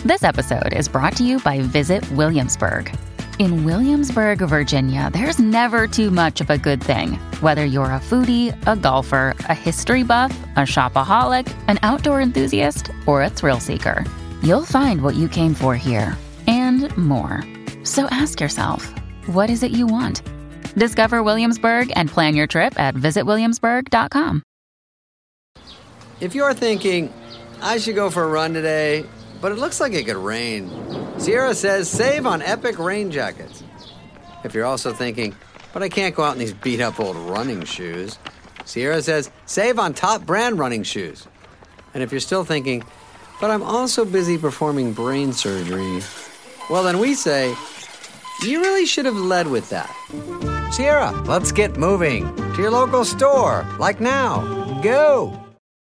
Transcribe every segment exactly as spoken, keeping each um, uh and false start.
This episode is brought to you by Visit Williamsburg. In Williamsburg, Virginia, there's never too much of a good thing. Whether you're a foodie, a golfer, a history buff, a shopaholic, an outdoor enthusiast, or a thrill seeker, you'll find what you came for here and more. So ask yourself, what is it you want? Discover Williamsburg and plan your trip at visit williamsburg dot com. If you're thinking, I should go for a run today, but it looks like it could rain, Sierra says save on Epic rain jackets. If you're also thinking, but I can't go out in these beat-up old running shoes, Sierra says save on top brand running shoes. And if you're still thinking, but I'm also busy performing brain surgery, well, then we say, you really should have led with that. Sierra, let's get moving to your local store, like now. Go!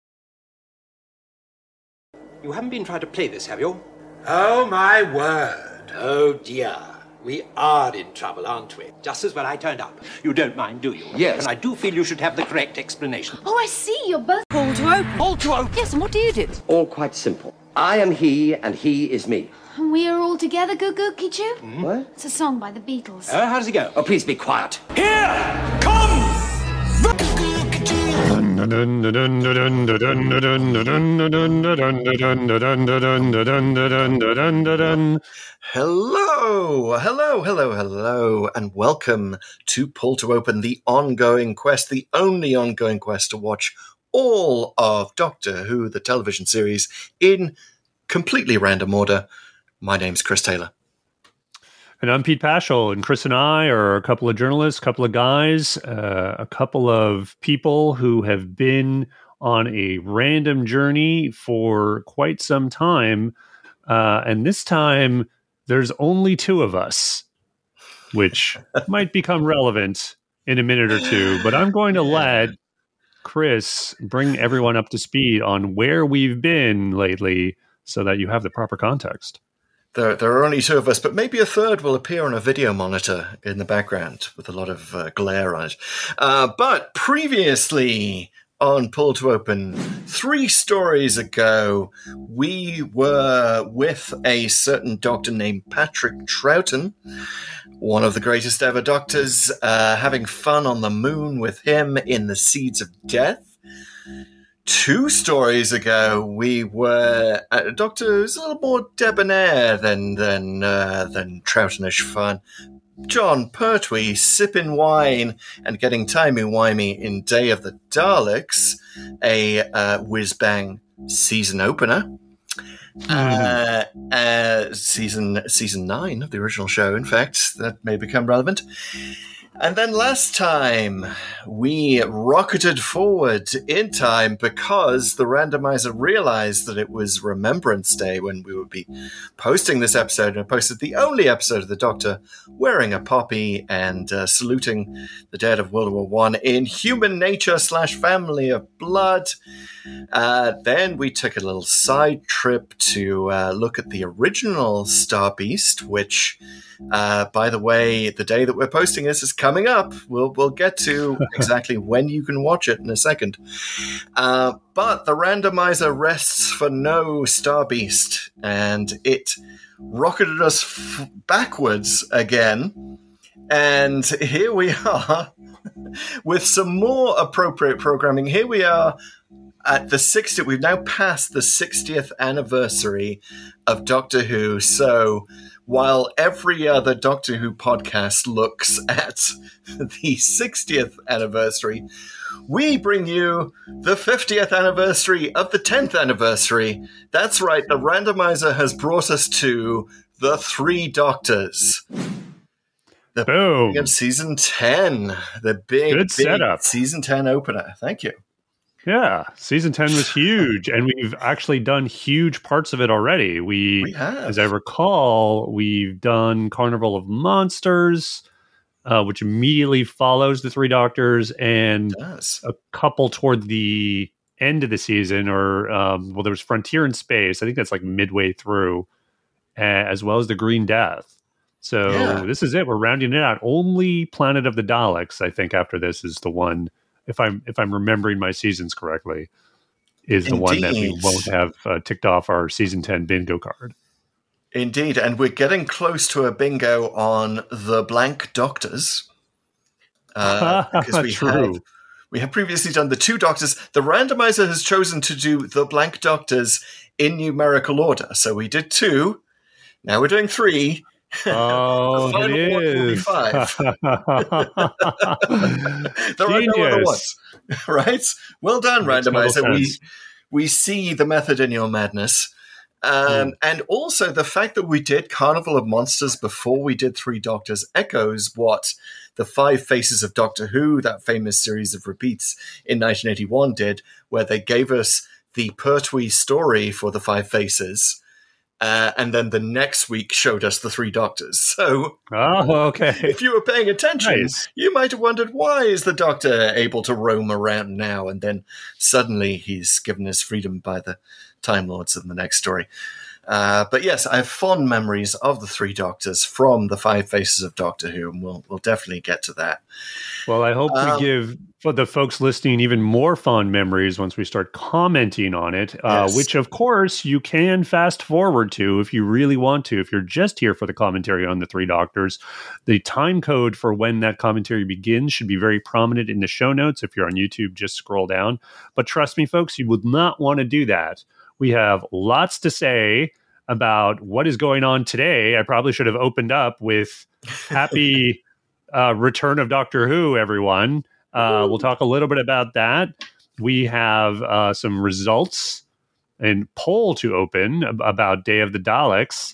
You haven't been trying to play this, have you? Oh, my word. Oh, dear. We are in trouble, aren't we? Just as when I turned up. You don't mind, do you? Yes. And I do feel you should have the correct explanation. Oh, I see. You're both Paul to open. All to open. Yes, and what do you do? All quite simple. I am he, and he is me. And we are all together, Goo Goo Kichu? Mm-hmm. What? It's a song by the Beatles. Oh, how does it go? Oh, please be quiet. Here comes Hello, hello, hello, hello, and welcome to Pull to Open, the ongoing quest, the only ongoing quest to watch all of Doctor Who, the television series, in completely random order. My name's Chris Taylor. And I'm Pete Paschal, and Chris and I are a couple of journalists, a couple of guys, uh, a couple of people who have been on a random journey for quite some time. Uh, and this time, there's only two of us, which might become relevant in a minute or two. But I'm going to let Chris bring everyone up to speed on where we've been lately so that you have the proper context. There, there are only two of us, but maybe a third will appear on a video monitor in the background with a lot of uh, glare on it. Uh, but previously on Pull to Open, three stories ago, we were with a certain doctor named Patrick Troughton, one of the greatest ever doctors, uh, having fun on the moon with him in the Seeds of Death. Two stories ago, we were at a doctor who's a little more debonair than than uh, than Troughtonish fun. John Pertwee sipping wine and getting timey-wimey in Day of the Daleks, a uh, whiz-bang season opener. Uh, uh, season season nine of the original show, in fact, that may become relevant. And then last time, we rocketed forward in time because the randomizer realized that it was Remembrance Day when we would be posting this episode, and I posted the only episode of the Doctor wearing a poppy and uh, saluting the dead of World War One in Human Nature slash Family of Blood. Uh, then we took a little side trip to uh, look at the original Star Beast, which, uh, by the way, the day that we're posting this is coming up. We'll we'll get to exactly when you can watch it in a second. Uh, but the randomizer rests for no Star Beast, and it rocketed us f- backwards again. And here we are with some more appropriate programming. Here we are at the sixtieth. We've now passed the sixtieth anniversary of Doctor Who. So while every other Doctor Who podcast looks at the sixtieth anniversary, we bring you the fiftieth anniversary of the tenth anniversary. That's right, the randomizer has brought us to the Three Doctors. The Boom. Of season ten. The big, Good big setup. season ten opener. Thank you. Yeah, season ten was huge, and we've actually done huge parts of it already. We, we have. As I recall, we've done Carnival of Monsters, uh, which immediately follows the Three Doctors, and a couple toward the end of the season, or, um, well, there was Frontier in Space. I think that's like midway through, uh, as well as the Green Death. So yeah. This is it. We're rounding it out. Only Planet of the Daleks, I think, after this is the one, if I'm if I'm remembering my seasons correctly, is the Indeed. one that we won't have uh, ticked off our season ten bingo card. Indeed, and we're getting close to a bingo on the blank doctors. Uh, because we True. have we have previously done the two doctors. The randomizer has chosen to do the blank doctors in numerical order. So we did two. Now we're doing three. Oh, the final it one will be is. five. There are no other ones, right? Well done, Makes total randomizer. We sense. we see the method in your madness. Um, Mm. And also the fact that we did Carnival of Monsters before we did Three Doctors echoes what the Five Faces of Doctor Who, that famous series of repeats in nineteen eighty-one, did, where they gave us the Pertwee story for the Five Faces, uh, and then the next week showed us the Three Doctors. So Oh, okay. if you were paying attention, Nice. you might have wondered, why is the Doctor able to roam around now? And then suddenly he's given his freedom by the Time Lords in the next story. Uh, but yes, I have fond memories of the Three Doctors from the Five Faces of Doctor Who, and we'll, we'll definitely get to that. Well, I hope Um, we give for the folks listening even more fond memories once we start commenting on it, uh, Yes. which, of course, you can fast forward to if you really want to. If you're just here for the commentary on the Three Doctors, the time code for when that commentary begins should be very prominent in the show notes. If you're on YouTube, just scroll down. But trust me, folks, you would not want to do that. We have lots to say about what is going on today. I probably should have opened up with happy uh, return of Doctor Who, everyone. Uh, we'll talk a little bit about that. We have uh, some results and poll to open ab- about Day of the Daleks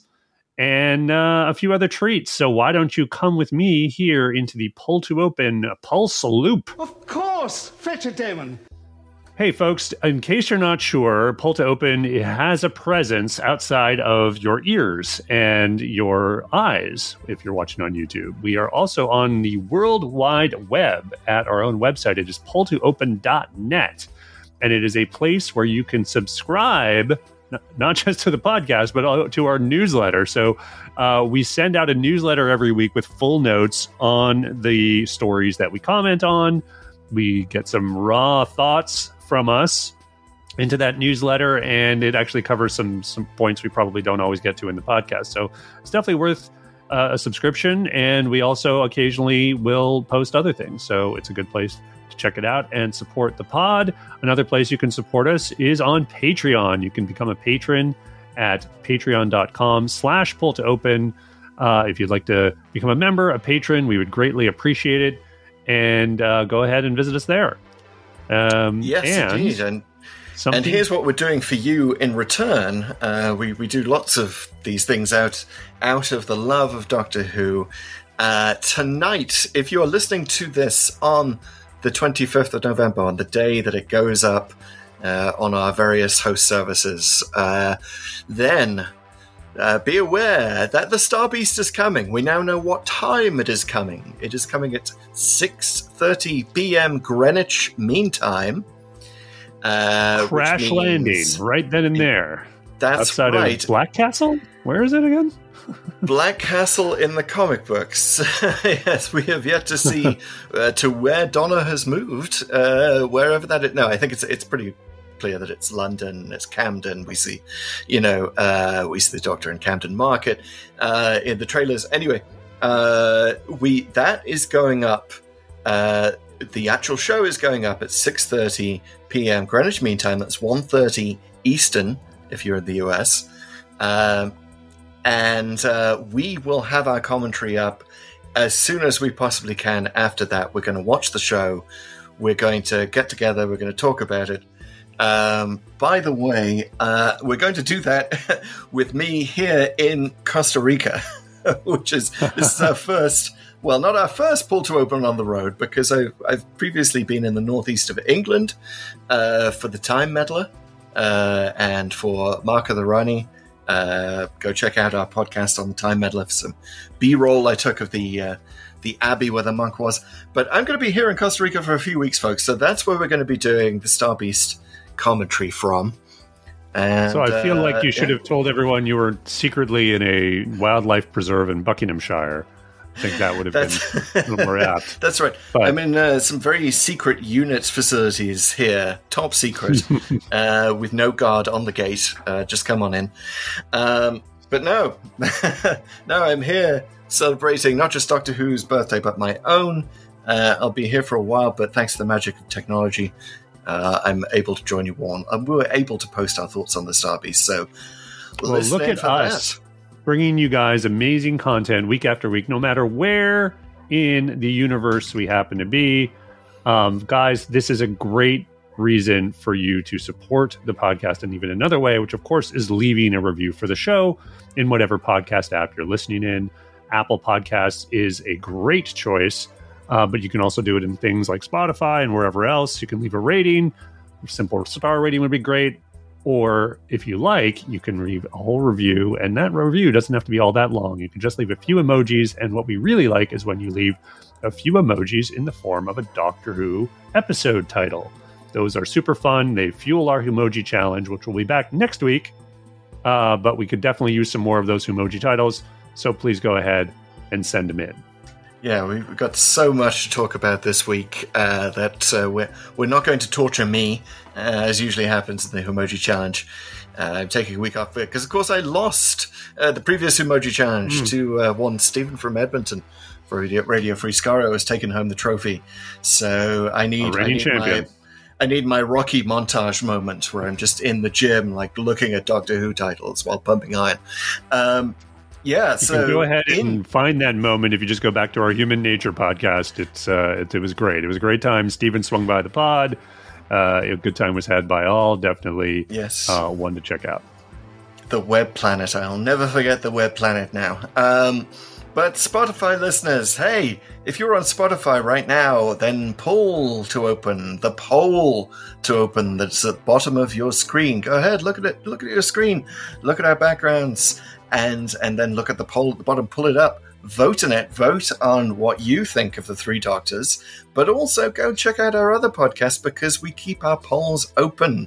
and uh, a few other treats. So why don't you come with me here into the poll to open Pulse Loop? Of course, Fetcher Damon. Hey, folks, in case you're not sure, Pull to Open it has a presence outside of your ears and your eyes if you're watching on YouTube. We are also on the World Wide Web at our own website. It is pull to open dot net, and it is a place where you can subscribe n- not just to the podcast, but uh, to our newsletter. So uh, we send out a newsletter every week with full notes on the stories that we comment on. We get some raw thoughts from us into that newsletter, and it actually covers some some points we probably don't always get to in the podcast. So it's definitely worth uh, a subscription, and we also occasionally will post other things. So it's a good place to check it out and support the pod. Another place you can support us is on Patreon. You can become a patron at patreon.com slash pull to open. Uh, if you'd like to become a member, a patron, we would greatly appreciate it. And uh, go ahead and visit us there. Um, Yes, and indeed. And, something- and here's what we're doing for you in return. Uh, we, we do lots of these things out, out of the love of Doctor Who. Uh, tonight, if you are listening to this on the twenty-fifth of November, on the day that it goes up uh, on our various host services, uh, then uh, be aware that the Star Beast is coming. We now know what time it is coming. It is coming at six thirty p.m. Greenwich Mean Time. Uh, crash which landing means- right then and there. That's outside right. of Black Castle? Where is it again? Black Castle in the comic books. Yes, we have yet to see uh, to where Donna has moved, uh, wherever that is. No, I think it's it's pretty clear that it's London, it's Camden. We see, you know, uh, we see the Doctor in Camden Market uh, in the trailers. Anyway, uh, we that is going up. Uh, the actual show is going up at six thirty p.m. Greenwich Mean Time. That's one thirty Eastern if you're in the U S. Um, and uh, we will have our commentary up as soon as we possibly can. After that, we're going to watch the show. We're going to get together. We're going to talk about it. Um, by the way, uh, we're going to do that with me here in Costa Rica, which is this is our first. Well, not our first Pull to Open on the road, because I've, I've previously been in the northeast of England uh, for the Time Meddler uh, and for Mark of the Rani. Uh, go check out our podcast on the Time Meddler for some B-roll I took of the uh, the abbey where the monk was. But I'm going to be here in Costa Rica for a few weeks, folks, so that's where we're going to be doing the Star Beast commentary from. And, So I feel uh, like you should yeah. have told everyone you were secretly in a wildlife preserve in Buckinghamshire. I think that would have That's, been a little more apt. That's right. But- I'm in uh, some very secret unit facilities here, top secret, uh, with no guard on the gate. Uh, just come on in. Um, but no, no, I'm here celebrating not just Doctor Who's birthday, but my own. Uh, I'll be here for a while, but thanks to the magic of technology, uh, I'm able to join you all. And we were able to post our thoughts on the Starbeast. So, well, look at us that. bringing you guys amazing content week after week, no matter where in the universe we happen to be. Um, guys, this is a great reason for you to support the podcast in even another way, which of course is leaving a review for the show in whatever podcast app you're listening in. Apple Podcasts is a great choice, uh, but you can also do it in things like Spotify and wherever else. You can leave a rating. A simple star rating would be great. Or if you like, you can leave a whole review, and that review doesn't have to be all that long. You can just leave a few emojis, and what we really like is when you leave a few emojis in the form of a Doctor Who episode title. Those are super fun. They fuel our emoji challenge, which will be back next week. Uh, but we could definitely use some more of those emoji titles. So please go ahead and send them in. Yeah, we've got so much to talk about this week uh, that uh, we're, we're not going to torture me, uh, as usually happens in the Emoji Challenge. Uh, I'm taking a week off because, of course, I lost uh, the previous Emoji Challenge mm. to uh, one Stephen from Edmonton for Radio, Radio Free Skaro has taken home the trophy. So I need, I need my... I need my Rocky montage moment where I'm just in the gym, like looking at Doctor Who titles while pumping iron. Um, yeah, you so can go ahead in, and find that moment if you just go back to our Human Nature podcast. It's uh, it, it was great. It was a great time. Stephen swung by the pod. Uh, a good time was had by all. Definitely, yes, uh, one to check out. The Web Planet. I'll never forget the Web Planet now. Um, But Spotify listeners, hey, if you're on Spotify right now, then poll to open, the poll to open that's at the bottom of your screen. Go ahead, look at it, look at your screen, look at our backgrounds, and and then look at the poll at the bottom, pull it up, vote on it, vote on what you think of the Three Doctors, but also go check out our other podcasts because we keep our polls open.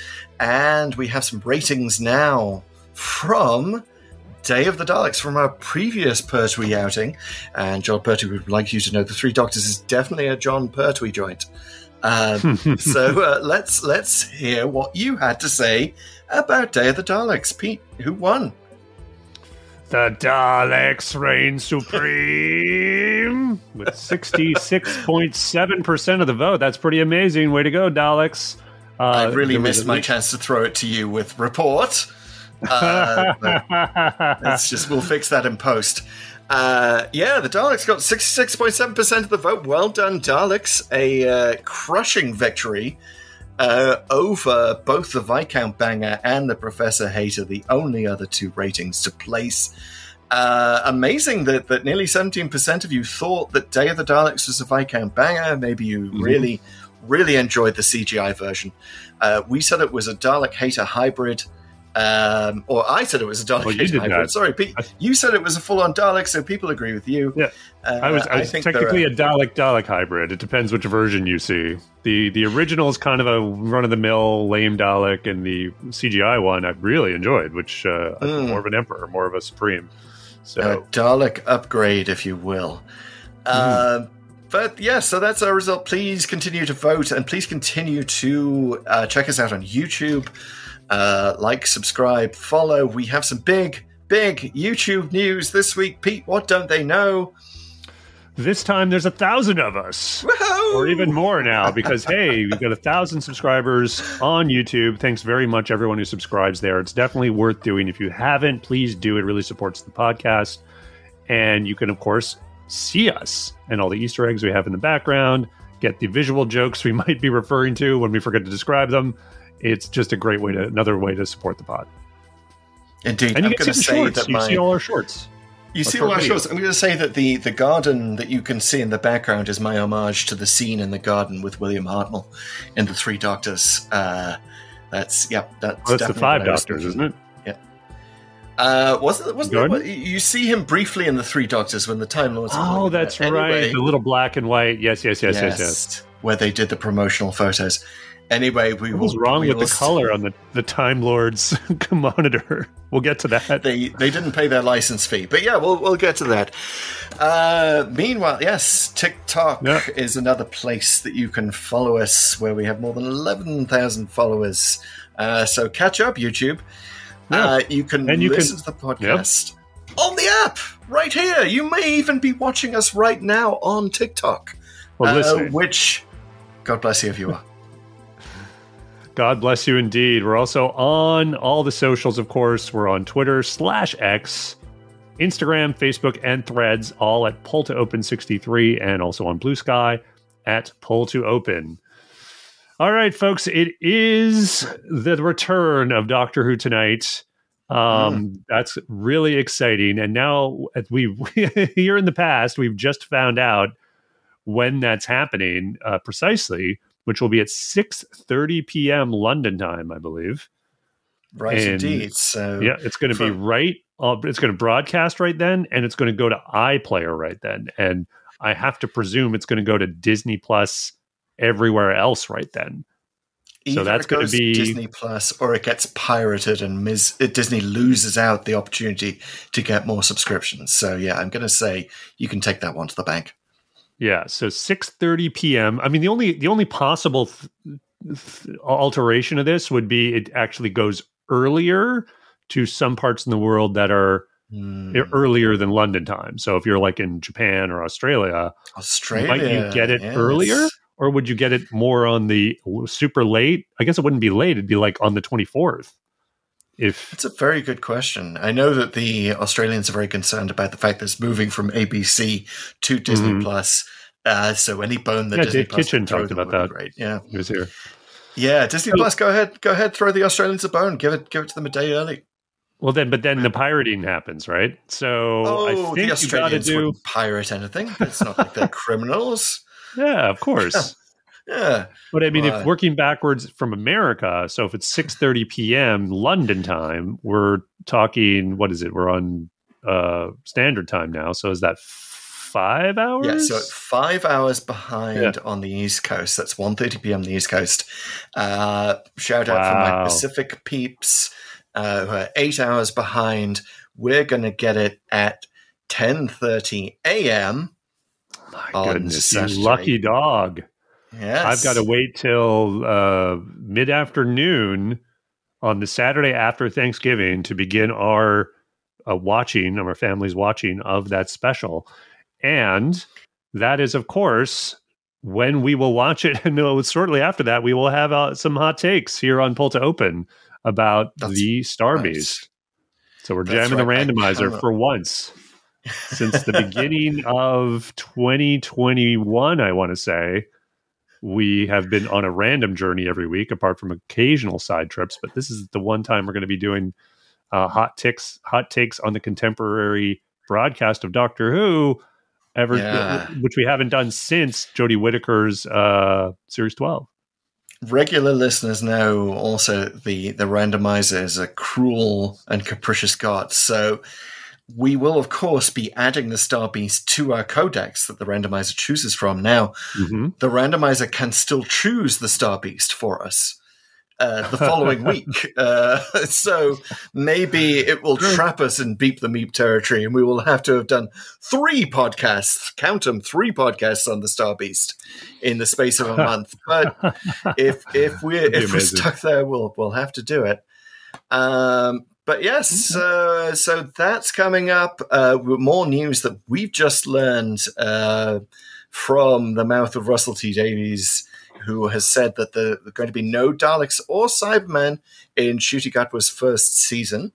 And we have some ratings now from Day of the Daleks from our previous Pertwee outing. And John Pertwee would like you to know the Three Doctors is definitely a John Pertwee joint. Um, so uh, let's let's hear what you had to say about Day of the Daleks. Pete, who won? The Daleks reign supreme with sixty-six point seven percent of the vote. That's pretty amazing. Way to go, Daleks. Uh, I really missed my chance to throw it to you with report. Uh, it's just we'll fix that in post. Uh, yeah, the Daleks got sixty-six point seven percent of the vote. Well done, Daleks. A uh, crushing victory uh, over both the Viscount Banger and the Professor Hater, the only other two ratings to place. Uh, amazing that, that nearly seventeen percent of you thought that Day of the Daleks was a Viscount Banger. Maybe you mm-hmm. really, really enjoyed the C G I version. Uh, we said it was a Dalek Hater hybrid. Um, or I said it was a Dalek well, Hater hybrid. That. Sorry, Pete. You said it was a full-on Dalek, so people agree with you. Yeah, uh, I was, I was I technically a Dalek Dalek hybrid. It depends which version you see. the The original is kind of a run-of-the-mill lame Dalek, and the C G I one I really enjoyed, which uh, mm. more of an Emperor, more of a Supreme. So a Dalek upgrade, if you will. Mm. Uh, But yeah, so that's our result. Please continue to vote, and please continue to uh, check us out on YouTube. Uh, like, subscribe, follow. We have some big, big YouTube news this week. Pete, what don't they know? This time there's a thousand of us. Woo-hoo! Or even more now, because, hey, we've got a thousand subscribers on YouTube. Thanks very much, everyone who subscribes there. It's definitely worth doing. If you haven't, please do. It really supports the podcast. And you can, of course, see us and all the Easter eggs we have in the background, get the visual jokes we might be referring to when we forget to describe them. It's just a great way to, another way to support the pod. Indeed. And you I'm can see the say shorts. That you my... see all our shorts. You see all our shorts. I'm going to say that the, the garden that you can see in the background is my homage to the scene in the garden with William Hartnell in The Three Doctors. Uh, that's, yeah, that's, well, that's the Five Doctors, isn't it? Yeah. Uh, wasn't wasn't that, you see him briefly in The Three Doctors when the Time Lords. Oh, that's right. Anyway, the little black and white. Yes, yes, yes, yes, yes. yes. Where they did the promotional photos. Anyway, we what was will, wrong we with will the color on the, the Time Lords monitor? We'll get to that. They they didn't pay their license fee, but yeah, we'll we'll get to that. Uh, meanwhile, yes, TikTok yep. is another place that you can follow us, where we have more than eleven thousand followers. Uh, so catch up, YouTube. Yeah. Uh, you can And you listen can- to the podcast on the app right here. You may even be watching us right now on TikTok, Well, uh, listen. which, God bless you if you are. God bless you indeed. We're also on all the socials, of course. We're on Twitter slash X, Instagram, Facebook, and Threads, all at Pull to Open sixty-three, and also on Blue Sky at Pull to Open. All right, folks, it is the return of Doctor Who tonight. Um, mm. That's really exciting. And now we here in the past, we've just found out when that's happening uh, precisely, which will be at six thirty p.m. London time, I believe. Right, and, indeed. So yeah, it's going to be right. Uh, it's going to broadcast right then, and it's going to go to iPlayer right then. And I have to presume it's going to go to Disney Plus everywhere else right then. Either so that's it going goes to be Disney Plus, or it gets pirated, and Miz, it, Disney loses out the opportunity to get more subscriptions. So yeah, I'm going to say you can take that one to the bank. Yeah, so six thirty p.m. I mean, the only the only possible th- th- alteration of this would be it actually goes earlier to some parts in the world that are mm. earlier than London time. So if you're like in Japan or Australia, Australia, might you get it yes. earlier? Or would you get it more on the super late? I guess it wouldn't be late. It'd be like on the twenty-fourth. If It's a very good question. I know that the Australians are very concerned about the fact that it's moving from A B C to Disney mm-hmm. Plus. Uh, so any bone that yeah, Disney Dave Plus Kitchen talked about that. Great. Yeah, he was here. Yeah, Disney so, Plus. Go ahead, go ahead. Throw the Australians a bone. Give it, give it to them a day early. Well, then, but then the pirating happens, right? So oh, I think the Australians you wouldn't pirate anything. It's not like they're criminals. Yeah, of course. Yeah. But I mean, uh, if working backwards from America, so if it's six thirty p.m. London time, we're talking, what is it? We're on uh, standard time now. So is that five hours? Yeah, so five hours behind yeah. on the East Coast. That's one thirty p.m. on the East Coast. Uh, shout out wow. for my Pacific peeps uh, who are eight hours behind. We're going to get it at ten thirty a.m. My on goodness, Saturday. You lucky dog. Yes. I've got to wait till uh, mid-afternoon on the Saturday after Thanksgiving to begin our uh, watching, our family's watching of that special. And that is, of course, when we will watch it. And uh, shortly after that, we will have uh, some hot takes here on Pull to Open about That's the Star right. Beast. So we're That's jamming right. the randomizer for once. Since the beginning of twenty twenty-one, I want to say, we have been on a random journey every week, apart from occasional side trips. But this is the one time we're going to be doing uh, hot takes, hot takes on the contemporary broadcast of Doctor Who, ever, yeah. which we haven't done since Jodie Whittaker's uh, Series twelve. Regular listeners know also the the randomizer is a cruel and capricious god. So we will, of course, be adding the Star Beast to our codex that the randomizer chooses from. Now, mm-hmm. the randomizer can still choose the Star Beast for us uh, the following week. Uh, so maybe it will trap us in Beep the Meep territory, and we will have to have done three podcasts, count them, three podcasts on the Star Beast in the space of a month. But if if we're if we're stuck there, we'll we'll have to do it. Um, But yes, uh, so that's coming up. Uh, more news that we've just learned uh, from the mouth of Russell T Davies, who has said that there are going to be no Daleks or Cybermen in Ncuti Gatwa's first season.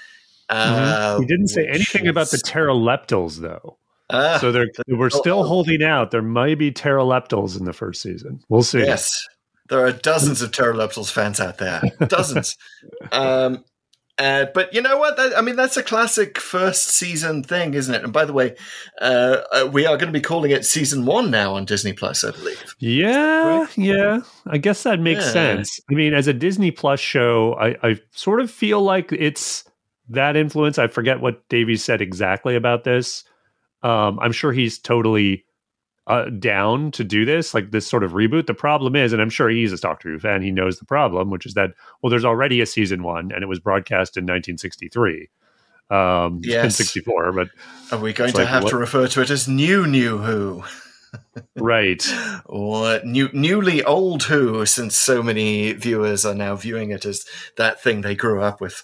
Uh, mm-hmm. He didn't say anything is... about the pteroleptals, though. Uh, so they're, we're still holding out. There might be pteroleptals in the first season. We'll see. Yes, there are dozens of pteroleptals fans out there. Dozens. um Uh, but you know what? That, I mean, that's a classic first season thing, isn't it? And by the way, uh, uh, we are going to be calling it season one now on Disney Plus, I believe. Yeah, right? yeah. I guess that makes yeah. sense. I mean, as a Disney Plus show, I, I sort of feel like it's that influence. I forget what Davies said exactly about this. Um, I'm sure he's totally uh, down to do this, like this sort of reboot. The problem is, and I'm sure he's a Doctor Who fan, he knows the problem, which is that, well, there's already a season one and it was broadcast in nineteen sixty-three. Um, yes. In sixty-four, but are we going to like, have what? to refer to it as new, new Who? Right. Or new, newly old Who, since so many viewers are now viewing it as that thing they grew up with.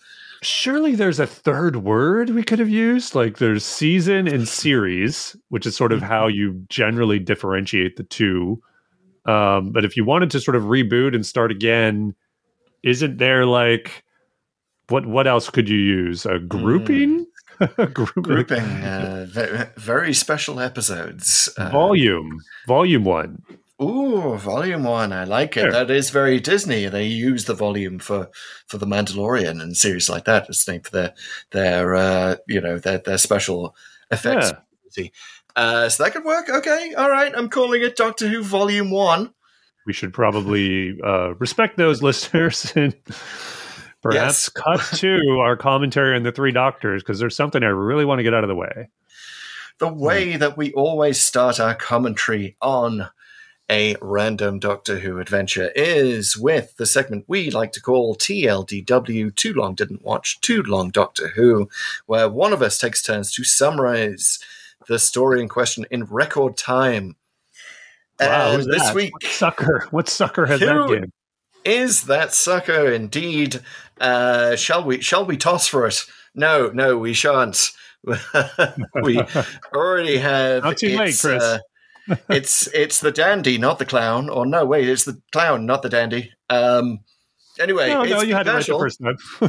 Surely there's a third word we could have used. Like there's season and series, which is sort of how you generally differentiate the two. Um, but if you wanted to sort of reboot and start again, isn't there like what what else could you use? A grouping? Mm. grouping, grouping uh, very special episodes. Uh, volume, volume one. Ooh, volume one. I like it. Sure. That is very Disney. They use the volume for, for the Mandalorian and series like that. It's named for their their uh, you know their their special effects. Yeah. Uh, so that could work. Okay, all right. I'm calling it Doctor Who Volume One. We should probably uh, respect those listeners and perhaps yes. cut to our commentary on the Three Doctors because there's something I really want to get out of the way. The way mm. that we always start our commentary on a random Doctor Who adventure is with the segment we like to call T L D W, Too Long Didn't Watch, Too Long Doctor Who, where one of us takes turns to summarize the story in question in record time. Wow, and who's this that? week, what sucker, what sucker has that been? Is that sucker indeed? Uh, shall we? Shall we toss for it? No, no, we shan't. We already have. Not too late, Chris. Uh, it's it's the dandy, not the clown. Or no, wait, it's the clown, not the dandy. Um, anyway, no, it's no, you had it right the first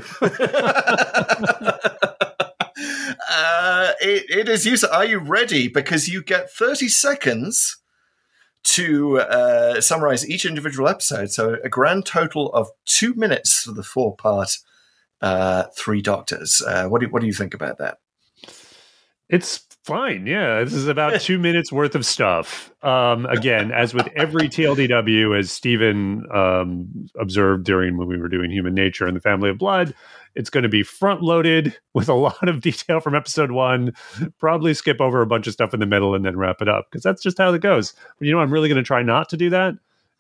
time. uh, it, it is you. Are you ready? Because you get thirty seconds to uh, summarize each individual episode. So a grand total of two minutes for the four-part uh, Three Doctors. Uh, what do what do you think about that? It's fine. Yeah, this is about two minutes worth of stuff. Um, again, as with every T L D W, as Stephen um, observed during when we were doing Human Nature and the Family of Blood, it's going to be front loaded with a lot of detail from episode one, probably skip over a bunch of stuff in the middle and then wrap it up because that's just how it goes. But, you know, I'm really going to try not to do that.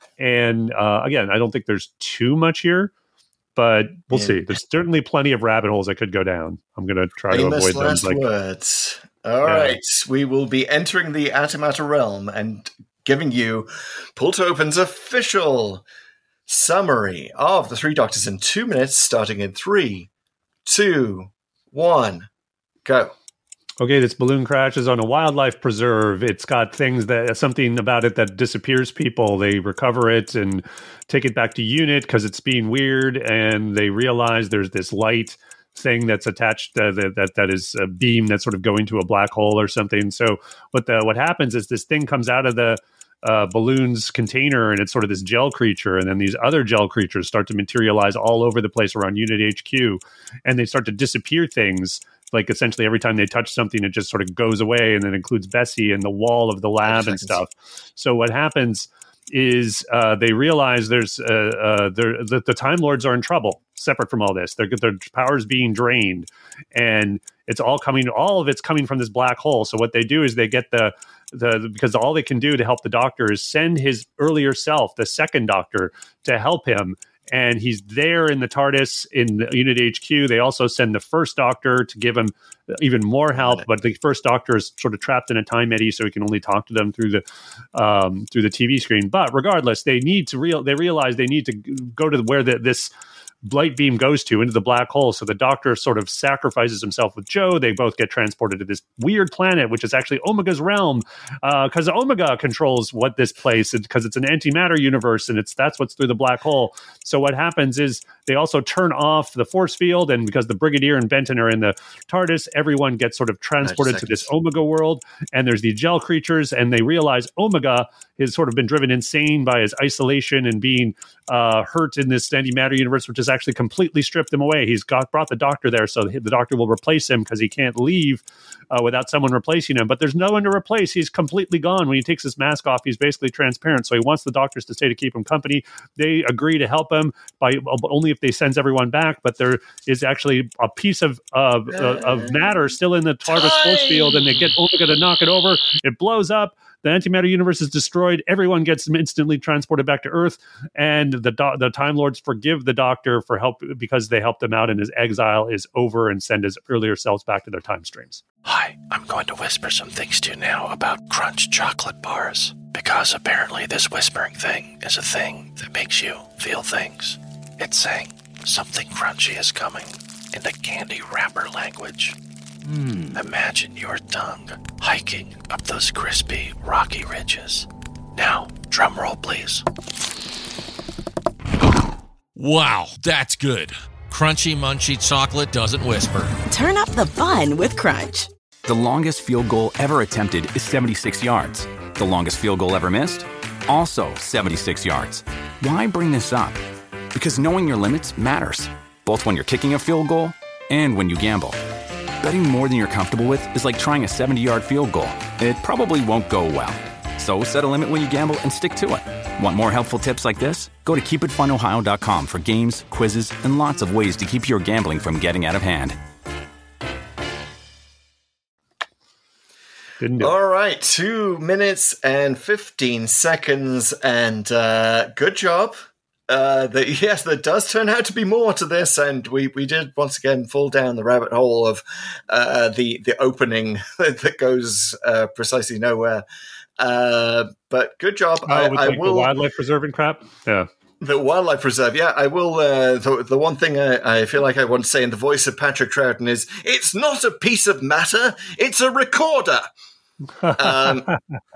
And uh, again, I don't think there's too much here. But we'll yeah. see. There's certainly plenty of rabbit holes I could go down. I'm going to try Famous to avoid them. Last like, words. All yeah. right. We will be entering the Antimatter realm and giving you Pull to Open's official summary of the Three Doctors in two minutes, starting in three, two, one, go. Okay, this balloon crashes on a wildlife preserve. It's got things that something about it that disappears people. They recover it and take it back to unit because it's being weird, and they realize there's this light thing that's attached uh, that, that that is a beam that's sort of going to a black hole or something. So what the what happens is this thing comes out of the uh, balloon's container, and it's sort of this gel creature, and then these other gel creatures start to materialize all over the place around Unit H Q, and they start to disappear things. Like essentially every time they touch something, it just sort of goes away, and then includes Bessie and the wall of the lab and stuff. So what happens is uh, they realize there's uh, uh, the, the Time Lords are in trouble. Separate from all this, their their power's being drained, and it's all coming. All of it's coming from this black hole. So what they do is they get the the because all they can do to help the Doctor is send his earlier self, the second Doctor, to help him. And he's there in the TARDIS in the Unit H Q. They also send the first Doctor to give him even more help, but the first Doctor is sort of trapped in a time eddy, so he can only talk to them through the um, through the T V screen. But regardless, they need to real they realize they need to go to where the, this light beam goes to, into the black hole. So the Doctor sort of sacrifices himself with Joe. They both get transported to this weird planet, which is actually Omega's realm, because uh, Omega controls what this place, because it's an antimatter universe, and it's that's what's through the black hole. So what happens is they also turn off the force field, and because the Brigadier and Benton are in the TARDIS, everyone gets sort of transported to this Omega world, and there's these gel creatures, and they realize Omega has sort of been driven insane by his isolation and being uh, hurt in this antimatter universe, which has actually completely stripped him away. He's got brought the Doctor there, so the Doctor will replace him because he can't leave uh, without someone replacing him. But there's no one to replace. He's completely gone. When he takes his mask off, he's basically transparent. So he wants the Doctors to stay to keep him company. They agree to help him by only if they sends everyone back. But there is actually a piece of of, uh, of matter still in the TARDIS force field, and they get Omega to knock it over. It blows up. The antimatter universe is destroyed. Everyone gets instantly transported back to Earth, and the do- the Time Lords forgive the Doctor for help because they helped him out, and his exile is over, and send his earlier selves back to their time streams. Hi, I'm going to whisper some things to you now about Crunch chocolate bars, because apparently this whispering thing is a thing that makes you feel things. It's saying something crunchy is coming. in the candy wrapper language. Mm. Imagine your tongue hiking up those crispy, rocky ridges. Now, drum roll, please. Wow, that's good. Crunchy, munchy chocolate doesn't whisper. Turn up the fun with Crunch. The longest field goal ever attempted is seventy-six yards. The longest field goal ever missed? Also seventy-six yards. Why bring this up? Because knowing your limits matters, both when you're kicking a field goal and when you gamble. Betting more than you're comfortable with is like trying a seventy-yard field goal. It probably won't go well. So set a limit when you gamble and stick to it. Want more helpful tips like this? Go to keep it fun ohio dot com for games, quizzes, and lots of ways to keep your gambling from getting out of hand. Didn't do All right, two minutes and fifteen seconds, and uh, good job. Uh, the, yes, there does turn out to be more to this, and we, we did once again fall down the rabbit hole of uh, the the opening that goes uh, precisely nowhere. Uh, but good job. Oh, I, with I like will the wildlife preserve and crap. Yeah, the wildlife preserve. Yeah, I will. Uh, the the one thing I, I feel like I want to say in the voice of Patrick Troughton is, "It's not a piece of matter; it's a recorder." um,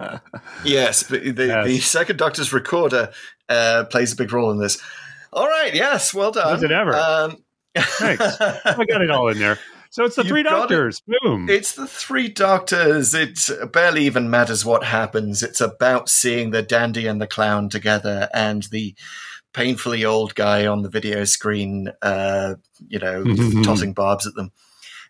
yes, but the, yes. the second Doctor's recorder uh, plays a big role in this. All right, yes, well done. Was it ever? Um, Thanks. I got it all in there. So it's the You three got doctors. Boom. It's the three doctors. It barely even matters what happens. It's about seeing the dandy and the clown together and the painfully old guy on the video screen, uh, you know, tossing barbs at them.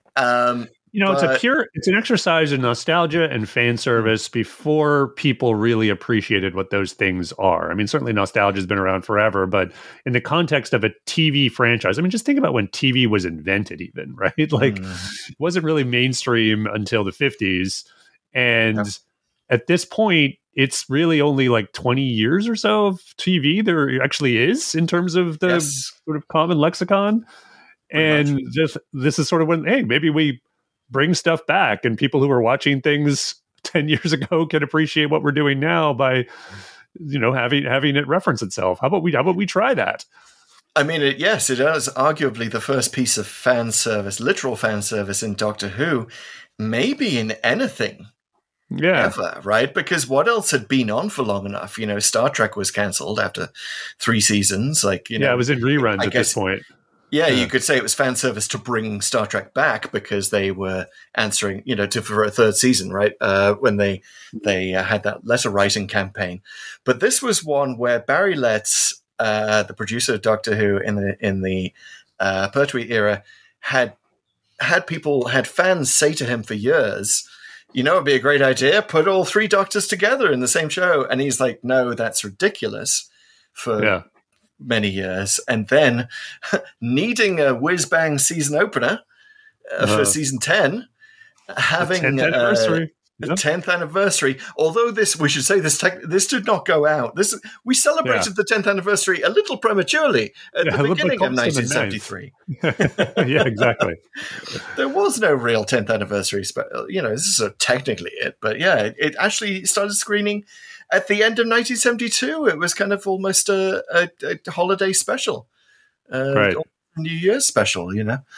Um, You know, but, it's a pure, it's an exercise in nostalgia and fan service before people really appreciated what those things are. I mean, certainly nostalgia has been around forever, but in the context of a T V franchise, I mean, just think about when T V was invented even, right? Like mm. it wasn't really mainstream until the fifties. And Yeah. at this point, it's really only like twenty years or so of T V there actually is in terms of the Yes. sort of common lexicon. Pretty And this, this is sort of when, hey, maybe we bring stuff back and people who were watching things ten years ago can appreciate what we're doing now by, you know, having, having it reference itself. How about we, how about we try that? I mean, it, yes, it is arguably the first piece of fan service, literal fan service in Doctor Who, maybe in anything Yeah. ever, right? Because what else had been on for long enough? You know, Star Trek was cancelled after three seasons. Like, you know, yeah, it was in reruns I at guess- this point. Yeah, Yeah. you could say it was fan service to bring Star Trek back because they were answering, you know, to for a third season, right? Uh, when they they uh, had that letter writing campaign. But this was one where Barry Letts, uh, the producer of Doctor Who in the in the uh, Pertwee era, had had people had fans say to him for years, you know, it'd be a great idea, put all three Doctors together in the same show, and he's like, no, that's ridiculous. For Yeah. many years, and then needing a whiz-bang season opener uh, for Uh, season ten, having tenth uh, anniversary. the Yep. tenth anniversary. Although this, we should say this, tech, this did not go out. This we celebrated Yeah. the tenth anniversary a little prematurely at Yeah, a the little bit beginning of close to nineteen the seventy-three. yeah, exactly. There was no real tenth anniversary. Spe- you know, this is sort of technically it, but yeah, it, it actually started screening at the end of nineteen seventy-two. It was kind of almost a, a, a holiday special, uh, Right. or New Year's special, you know,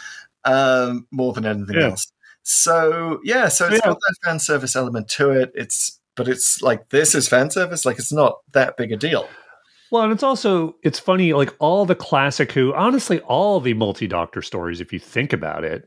um, more than anything Yeah. else. So yeah, so it's Yeah. got that fan service element to it. It's but it's like this is fan service, like it's not that big a deal. Well, and it's also, it's funny, like all the classic Who, honestly, all the multi-doctor stories, if you think about it,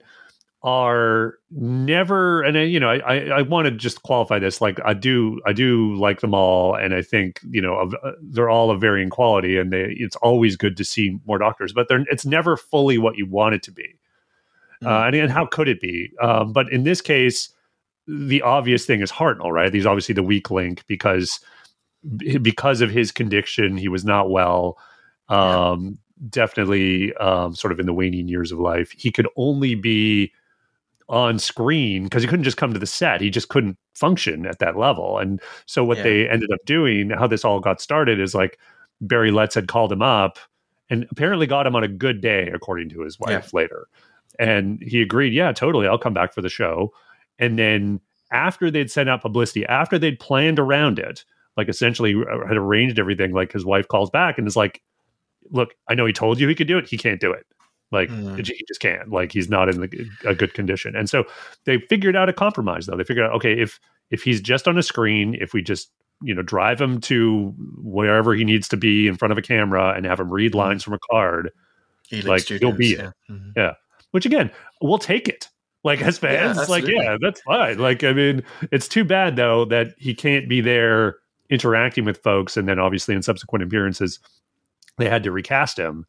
are never, and I, you know, I, I, I want to just qualify this. Like I do, I do like them all. And I think, you know, of, uh, they're all of varying quality and they, it's always good to see more doctors, but they're, it's never fully what you want it to be. Mm. Uh, and, and how could it be? Um, but in this case, the obvious thing is Hartnell, right? He's obviously the weak link because, because of his condition, he was not well. Um, yeah. Definitely um, sort of in the waning years of life. He could only be on screen because he couldn't just come to the set. He just couldn't function at that level. And so what Yeah. they ended up doing, how this all got started is like Barry Letts had called him up and apparently got him on a good day, according to his wife Yeah. later. And he agreed, yeah, totally. I'll come back for the show. And then after they'd sent out publicity, after they'd planned around it, like essentially had arranged everything, like his wife calls back and is like, look, I know he told you he could do it. He can't do it. Like Mm. he just can't. Like he's not in the, a good condition. And so they figured out a compromise. Though they figured out, okay, if if he's just on a screen, if we just you know drive him to wherever he needs to be in front of a camera and have him read lines from a card, Ealing like Studios, he'll be yeah. it. Mhm. Yeah. Which again, we'll take it. Like as fans, Yeah, like absolutely. yeah, that's fine. Like I mean, it's too bad though that he can't be there interacting with folks, and then obviously in subsequent appearances they had to recast him,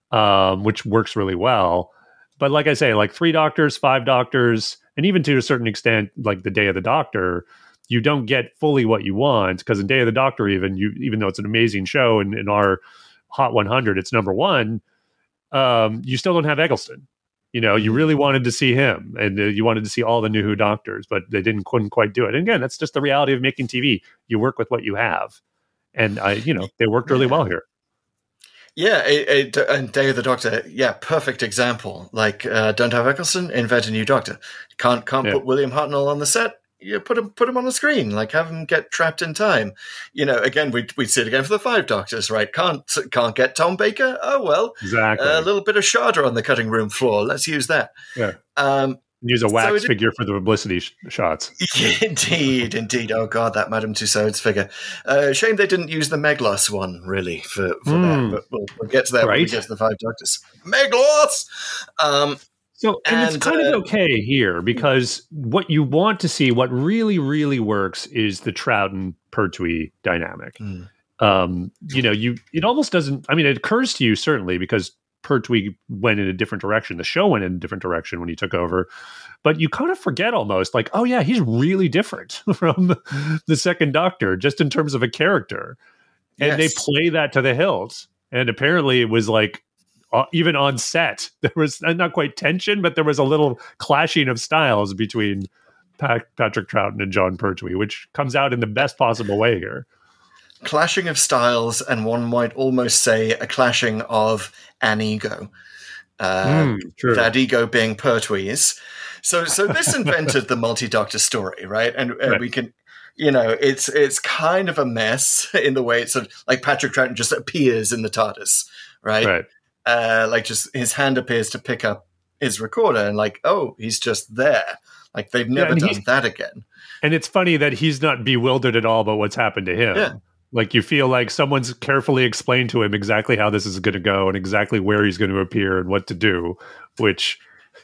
um, which works really well. But like I say, like three doctors, five doctors, and even to a certain extent, like the Day of the Doctor, you don't get fully what you want because in Day of the Doctor, even you, even though it's an amazing show and in our Hot one hundred, it's number one. Um, you still don't have Eggleston. You know, you really wanted to see him, and uh, you wanted to see all the New Who doctors, but they didn't couldn't quite do it. And again, that's just the reality of making T V. You work with what you have, and I, you know, they worked really well here. Yeah, it, it, and Day of the Doctor, yeah, perfect example. Like, uh, don't have Eccleston, invent a new Doctor. Can't can't Yeah. put William Hartnell on the set. You put him put him on the screen. Like, have him get trapped in time. You know, again, we we see it again for the Five Doctors, right? Can't can't get Tom Baker. Oh well, Exactly. a little bit of Sharda on the cutting room floor. Let's use that. Yeah. Um, Use a wax it- figure for the publicity sh- shots. indeed, indeed. Oh god, that Madame Tussauds figure. Uh, shame they didn't use the Meglos one really for, for Mm. that. But we'll, we'll get to that when we Right. get to the Five Doctors. Meglos. Um, So, and, And, it's kind of uh, okay here because what you want to see, what really, really works, is the Troughton Pertwee dynamic. Mm. Um, you know, you it almost doesn't. I mean, it occurs to you certainly because Pertwee went in a different direction. The show went in a different direction when he took over, but you kind of forget almost like, oh yeah, he's really different from the Second Doctor, just in terms of a character, and they Yes. play that to the hilt. And apparently, it was like. Uh, even on set, there was uh, not quite tension, but there was a little clashing of styles between Pat- Patrick Troughton and John Pertwee, which comes out in the best possible way here. clashing of styles, and one might almost say a clashing of an ego. Uh, Mm, true. That ego being Pertwee's. So, so this invented the multi-doctor story, right? And, and Right. we can, you know, it's it's kind of a mess in the way it's sort of like Patrick Troughton just appears in the TARDIS, right? Right. Uh, like just his hand appears to pick up his recorder, and like, oh, he's just there. Like they've never and done he's- that again. And it's funny that he's not bewildered at all by what's happened to him. Yeah. Like you feel like someone's carefully explained to him exactly how this is going to go and exactly where he's going to appear and what to do, which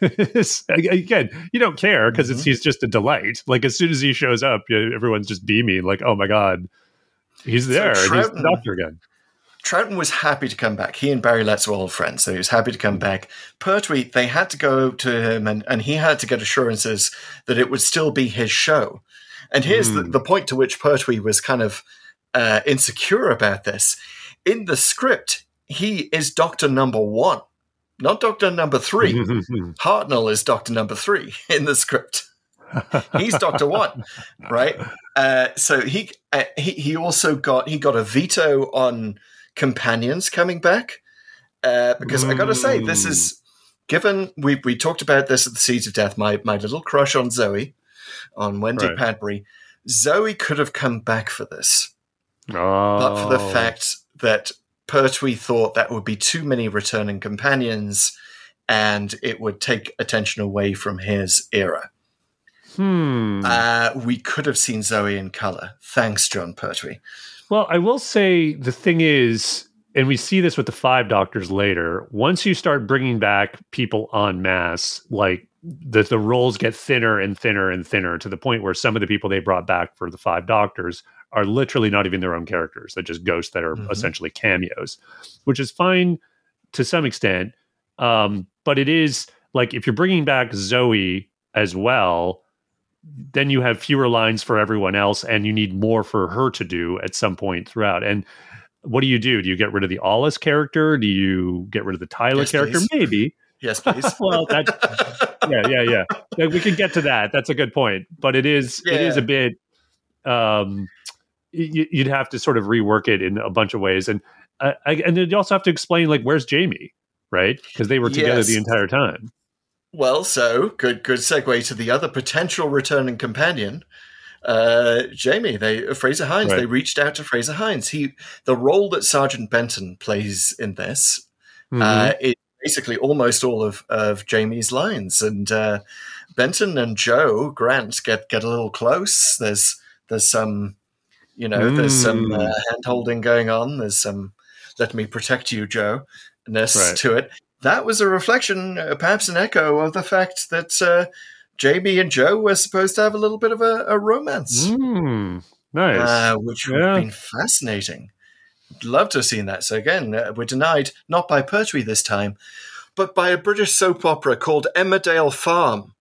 is, again, you don't care because it's he's just a delight. Like as soon as he shows up, you- everyone's just beaming like, oh my God, he's there. and he's the Troughton- doctor again. Troughton was happy to come back. He and Barry Letts were old friends, so he was happy to come back. Pertwee, they had to go to him, and, and he had to get assurances that it would still be his show. And here's the, Mm. the point to which Pertwee was kind of uh, insecure about this. In the script, he is Doctor Number One, not Doctor Number Three. Hartnell is Doctor Number Three in the script. He's Doctor One, right? Uh, so he, uh, he he also got he got a veto on companions coming back uh, because I got to say this is given we we talked about this at the Seeds of Death. My my little crush on Zoe, on Wendy Right. Padbury. Zoe could have come back for this, Oh. but for the fact that Pertwee thought that would be too many returning companions, and it would take attention away from his era. Hmm. Uh, we could have seen Zoe in color. Thanks, John Pertwee. Well, I will say the thing is, and we see this with the Five Doctors later, once you start bringing back people en masse, like the, the roles get thinner and thinner and thinner to the point where some of the people they brought back for the Five Doctors are literally not even their own characters. They're just ghosts that are Mhm. essentially cameos, which is fine to some extent. Um, but it is like if you're bringing back Zoe as well, then you have fewer lines for everyone else and you need more for her to do at some point throughout. And what do you do? Do you get rid of the Alice character? Do you get rid of the Tyler Yes, character? please. Maybe. Yes, please. Well, that, yeah, yeah, yeah. Yeah, we can get to that. That's a good point. But it is, it is Yeah. a bit, um, y- you'd have to sort of rework it in a bunch of ways. And, uh, I, and then you also have to explain, like, where's Jamie? Right? Because they were together Yes. the entire time. Well, so good, good segue to the other potential returning companion, uh, Jamie. They Fraser Hines. Right. They reached out to Fraser Hines. He, the role that Sergeant Benton plays in this, Mhm. uh, is basically almost all of, of Jamie's lines. And uh, Benton and Joe Grant get, get a little close. There's there's some, you know, mm. there's some uh, hand holding going on. There's some "let me protect you, Joe"-ness right. to it. That was a reflection, uh, perhaps an echo of the fact that uh, Jamie and Joe were supposed to have a little bit of a, a romance. Mm. Nice. Uh, which would yeah. have been fascinating. Love to have seen that. So again, uh, we're denied, not by Pertwee this time, but by a British soap opera called Emmerdale Farm,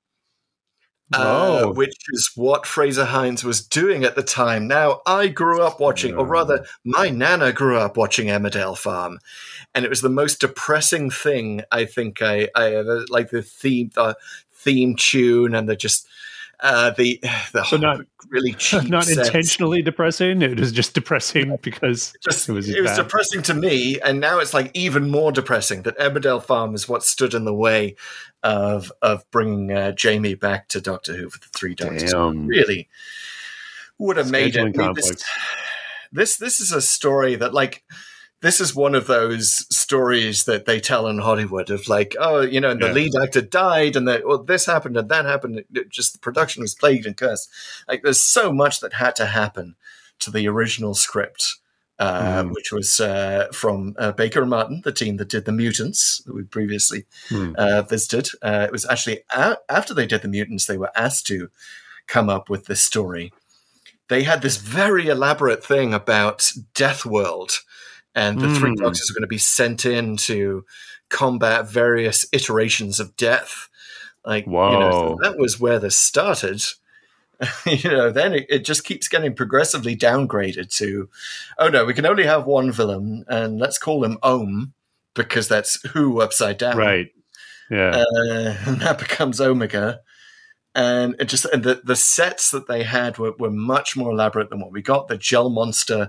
uh, oh. which is what Fraser Hines was doing at the time. Now, I grew up watching, or rather, my Nana grew up watching Emmerdale Farm, and it was the most depressing thing I think I, I ever, like the theme, the theme tune and the just... Uh, the the so not really cheap not sets. Intentionally depressing. It was just depressing because just, it was it was bad. depressing to me, and now it's like even more depressing that Emmerdale Farm is what stood in the way of of bringing uh, Jamie back to Doctor Who for the Three Doctors. Damn. Really would have made it. I mean, this, conflicts. this this is a story that like. This is one of those stories that they tell in Hollywood of like, oh, you know, and the Yeah. lead actor died and that, well, this happened and that happened. It, it just the production was plagued and cursed. Like there's so much that had to happen to the original script, uh, Mm. which was uh, from uh, Baker and Martin, the team that did The Mutants that we previously Mm. uh, visited. Uh, it was actually a- after they did The Mutants, they were asked to come up with this story. They had this very elaborate thing about Death World. And the mm. three doctors are going to be sent in to combat various iterations of death. Like, Whoa. you know, that was where this started. you know, then it, it just keeps getting progressively downgraded to, oh no, we can only have one villain, and let's call him Ohm because that's Who upside down. Right. Yeah. Uh, and that becomes Omega. And it just and the, the sets that they had were, were much more elaborate than what we got. The gel monster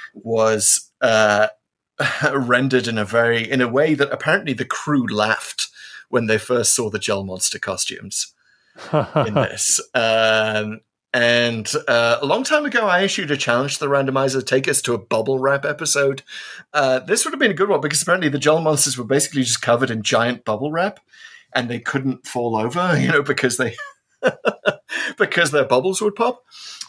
was uh, rendered in a very in a way that apparently the crew laughed when they first saw the gel monster costumes in this. Um, and uh, a long time ago, I issued a challenge to the randomizer: take us to a bubble wrap episode. Uh, this would have been a good one because apparently the gel monsters were basically just covered in giant bubble wrap, and they couldn't fall over, you know, because they. because their bubbles would pop.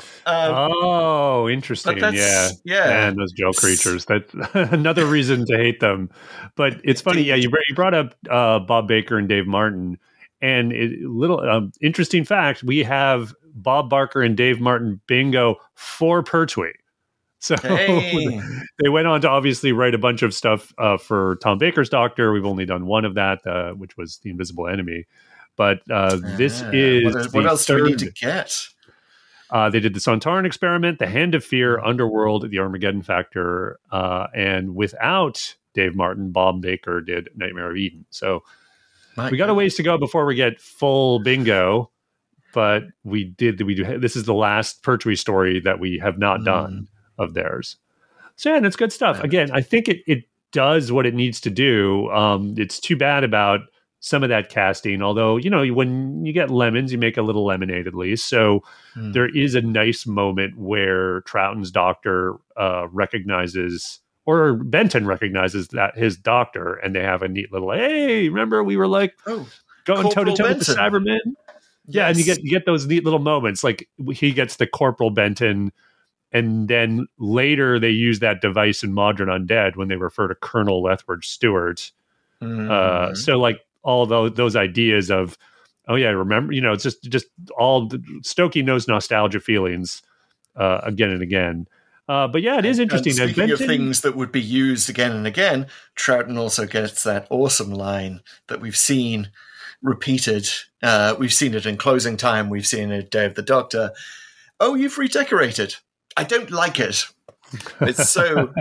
Um, oh, interesting. Yeah. Yeah. Man, those gel creatures. That's another reason to hate them. But it's funny. Yeah. You, you brought up uh, Bob Baker and Dave Martin. And a little um, interesting fact, we have Bob Barker and Dave Martin bingo for Pertwee. So hey. They went on to obviously write a bunch of stuff uh, for Tom Baker's Doctor. We've only done one of that, uh, which was The Invisible Enemy. But uh, this uh, is what, what else third, do we need to get? Uh, they did the Sontaran Experiment, The Hand of Fear, Underworld, The Armageddon Factor, uh, and without Dave Martin, Bob Baker did Nightmare of Eden. So My we got God. a ways to go before we get full bingo. But we did. We do. This is the last Pertwee story that we have not Mm. done of theirs. So yeah, and it's good stuff. Again, I think it it does what it needs to do. Um, it's too bad about some of that casting, although, you know, when you get lemons, you make a little lemonade at least. So Mm. there is a nice moment where Troughton's doctor uh, recognizes, or Benton recognizes that his doctor, and they have a neat little, hey, remember we were like oh, going toe to toe with the Benton. Cybermen? Yeah, and you Yes. get you get those neat little moments. Like he gets the Corporal Benton, and then later they use that device in Modern Undead when they refer to Colonel Lethbridge Stewart. Mm. Uh, so like all those those ideas of, oh yeah, remember, you know, it's just just all Stokey knows nostalgia feelings uh, again and again. Uh, but yeah, it is interesting. And And speaking Benton- of things that would be used again and again, Troughton also gets that awesome line that we've seen repeated. Uh, we've seen it in Closing Time. We've seen it Day of the Doctor. Oh, you've redecorated. I don't like it. It's so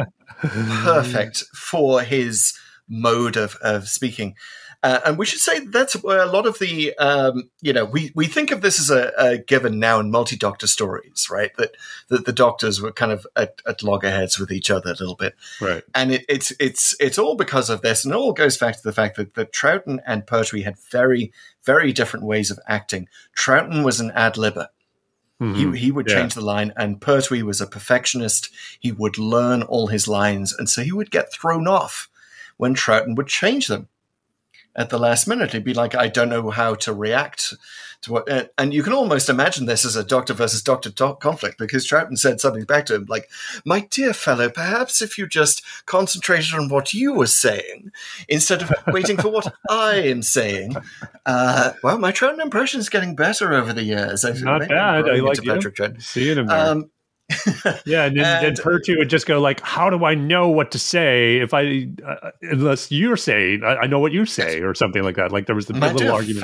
perfect for his mode of, of speaking. Uh, and we should say that's where a lot of the, um, you know, we, we think of this as a, a given now in multi-doctor stories, right? That, that the doctors were kind of at, at loggerheads with each other a little bit. Right. And it, it's it's it's all because of this. And it all goes back to the fact that, that Troughton and Pertwee had very, very different ways of acting. Troughton was an ad-libber. Mhm. He, he would Yeah. change the line, and Pertwee was a perfectionist. He would learn all his lines, and so he would get thrown off when Troughton would change them. at the last minute. He'd be like, I don't know how to react to what, uh, and you can almost imagine this as a doctor versus doctor to- conflict, because Troughton said something back to him like, my dear fellow, perhaps if you just concentrated on what you were saying instead of waiting for what I am saying. Uh, well, my Troughton impression is getting better over the years. I've Not bad. I like you. Seeing him there. Um, yeah, and then, and, then Pertwee would just go like, how do I know what to say if I, uh, unless you're saying, I, I know what you say, or something like that. Like there was the my little argument.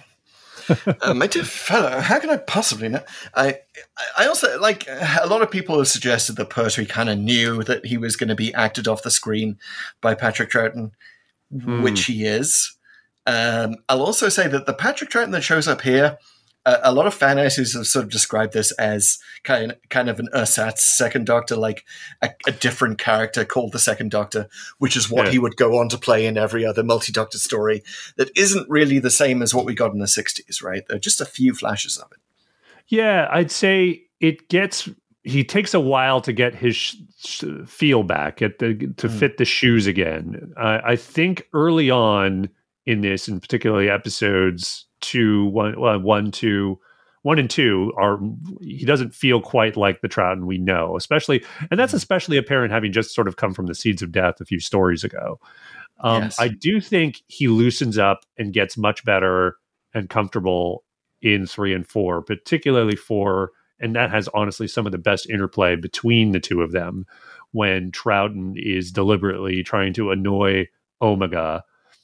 Fellow. uh, my dear fellow, how can I possibly know? I, I also, like, a lot of people have suggested that Pertwee kind of knew that he was going to be acted off the screen by Patrick Troughton, hmm. which he is. Um, I'll also say that the Patrick Troughton that shows up here, a lot of fan editors have sort of described this as kind kind of an ersatz Second Doctor, like a, a different character called the Second Doctor, which is what yeah. he would go on to play in every other multi-Doctor story that isn't really the same as what we got in the sixties, right? There are just a few flashes of it. Yeah, I'd say it gets... He takes a while to get his sh- sh- feel back, at the, to mm. fit the shoes again. Uh, I think early on in this, and particularly episodes... Two, one, well, one, two, one and two are, he doesn't feel quite like the Troughton we know, especially, and that's especially apparent having just sort of come from the Seeds of Death a few stories ago. Um, yes. I do think he loosens up and gets much better and comfortable in three and four, particularly four, and that has honestly some of the best interplay between the two of them when Troughton is deliberately trying to annoy Omega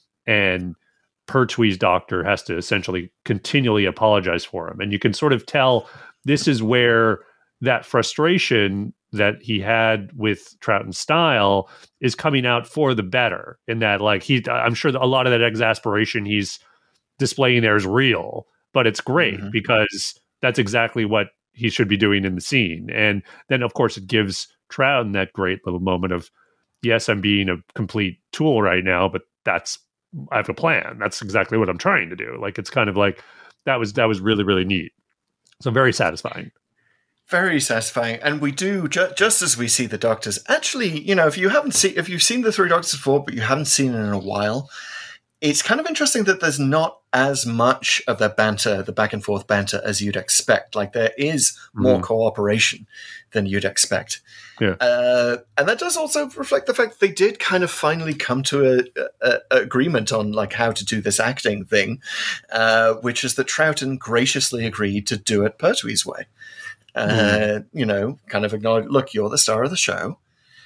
and Pertwee's doctor has to essentially continually apologize for him. And you can sort of tell this is where that frustration that he had with Troughton's style is coming out for the better, in that, like, he, I'm sure that a lot of that exasperation he's displaying there is real, but it's great mm-hmm. because that's exactly what he should be doing in the scene. And then, of course, it gives Troughton that great little moment of, yes, I'm being a complete tool right now, but that's, I have a plan. That's exactly what I'm trying to do. Like, it's kind of like, that was, that was really, really neat. So very satisfying. Very satisfying. And we do, ju- just as we see the Doctors, actually, you know, if you haven't seen, if you've seen the Three Doctors before, but you haven't seen it in a while, it's kind of interesting that there's not as much of that banter, the back and forth banter, as you'd expect. Like, there is more mm. cooperation than you'd expect. Yeah. Uh, and that does also reflect the fact that they did kind of finally come to a, a, a agreement on, like, how to do this acting thing, uh, which is that Troughton graciously agreed to do it Pertwee's way. Uh, mm. You know, kind of acknowledge, look, you're the star of the show.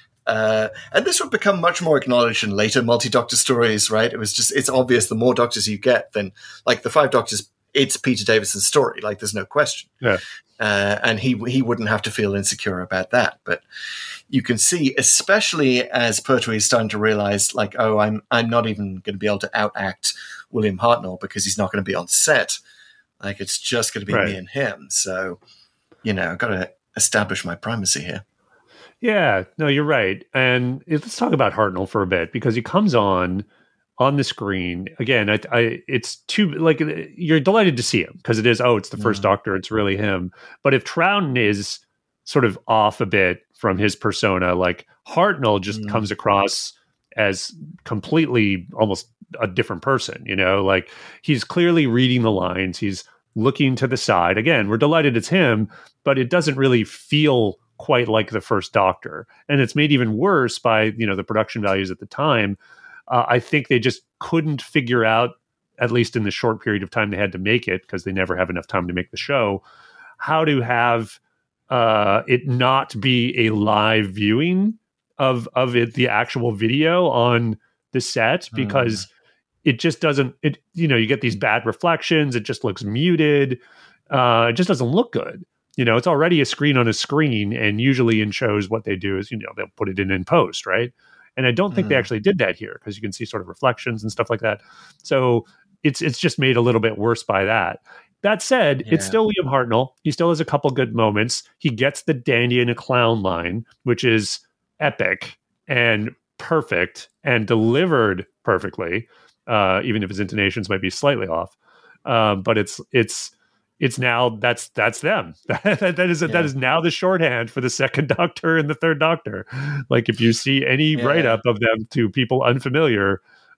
Uh, and this would become much more acknowledged in later multi-Doctor stories, right? It was just, it's obvious the more Doctors you get, then, like, the Five Doctors, it's Peter Davison's story. Like, there's no question. Yeah. Uh, and he he wouldn't have to feel insecure about that. But you can see, especially as Pertwee is starting to realize, like, oh, I'm I'm not even going to be able to outact William Hartnell because he's not going to be on set. Like, it's just going to be right. me and him. So, you know, I've got to establish my primacy here. Yeah, no, you're right. And let's talk about Hartnell for a bit, because he comes on on the screen again. I, I it's too, like, you're delighted to see him because it is, oh, it's the first yeah. Doctor, it's really him. But if Troughton is sort of off a bit from his persona, like, Hartnell just mm. comes across as completely almost a different person, you know, like, he's clearly reading the lines, he's looking to the side. Again, we're delighted it's him, but it doesn't really feel quite like the first Doctor. And it's made even worse by, you know, the production values at the time. Uh, I think they just couldn't figure out, at least in the short period of time they had to make it, because they never have enough time to make the show, how to have uh, it not be a live viewing of of it, the actual video on the set, because mm. it just doesn't, it, you know, you get these bad reflections. It just looks muted. Uh, it just doesn't look good. You know, it's already a screen on a screen, and usually in shows what they do is, you know, they'll put it in in post, right? And I don't think mm. they actually did that here, because you can see sort of reflections and stuff like that. So it's it's just made a little bit worse by that. That said, yeah. it's still William Hartnell. He still has a couple good moments. He gets the dandy and a clown line, which is epic and perfect and delivered perfectly, uh, even if his intonations might be slightly off. Um, but it's it's it's now that's that's them. that is yeah. that is now the shorthand for the Second Doctor and the Third Doctor. Like, if you see any yeah. write up of them to people unfamiliar,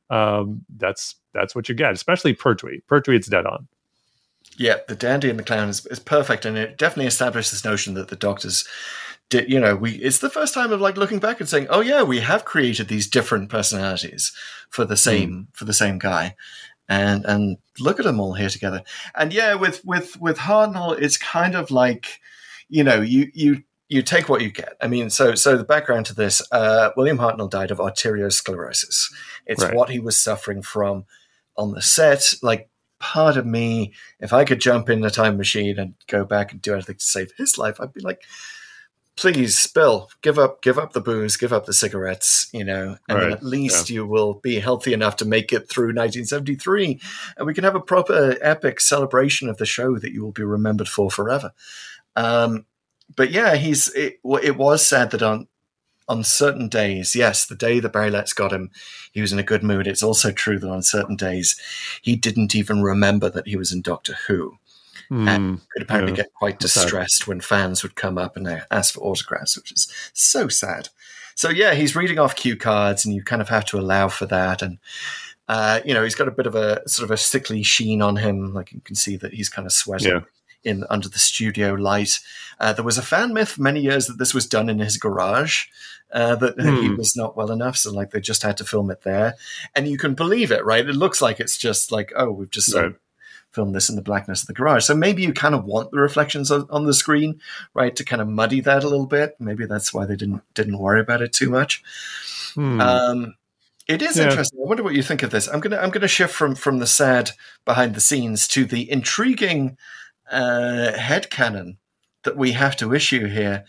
um, that's that's what you get, especially Pertwee. Pertwee, it's dead on. Yeah, the dandy and the clown is, is perfect, and it definitely established this notion that the Doctors did. You know, we it's the first time of like looking back and saying, "Oh yeah, we have created these different personalities for the same mm. for the same guy," and and look at them all here together. And yeah, with with with Hartnell, it's kind of like, you know, you you you take what you get. I mean, so so the background to this: uh, William Hartnell died of arteriosclerosis. It's right. what he was suffering from on the set, like. Part of me, if I could jump in a time machine and go back and do anything to save his life, I'd be like, please, Bill, give up, give up the booze, give up the cigarettes, you know, and right. then at least yeah. you will be healthy enough to make it through nineteen seventy-three, and we can have a proper epic celebration of the show that you will be remembered for forever. Um, but yeah, he's it, it was sad that on on certain days, yes, the day that Barry Letts got him, he was in a good mood. It's also true that on certain days, he didn't even remember that he was in Doctor Who. Mm, and could apparently yeah, get quite distressed when fans would come up and ask for autographs, which is so sad. So yeah, he's reading off cue cards, and you kind of have to allow for that. And uh, you know, he's got a bit of a sort of a sickly sheen on him. Like you can see that he's kind of sweating. Yeah. In under the studio light. Uh, there was a fan myth for many years that this was done in his garage, uh, that mm. he was not well enough, so like they just had to film it there. And you can believe it, right? It looks like it's just like, oh, we've just right. filmed this in the blackness of the garage. So maybe you kind of want the reflections on, on the screen, right, to kind of muddy that a little bit. Maybe that's why they didn't didn't worry about it too much. Mm. Um, it is yeah. interesting. I wonder what you think of this. I'm gonna I'm gonna shift from from the sad behind the scenes to the intriguing Uh, headcanon that we have to issue here.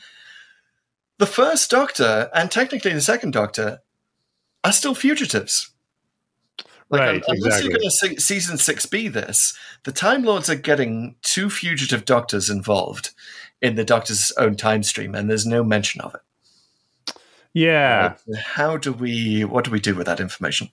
The first Doctor and technically the second Doctor are still fugitives. Like, right, unless exactly. you're going to see season six be this, the Time Lords are getting two fugitive Doctors involved in the Doctor's own time stream, and there's no mention of it. Yeah. Uh, how do we, what do we do with that information?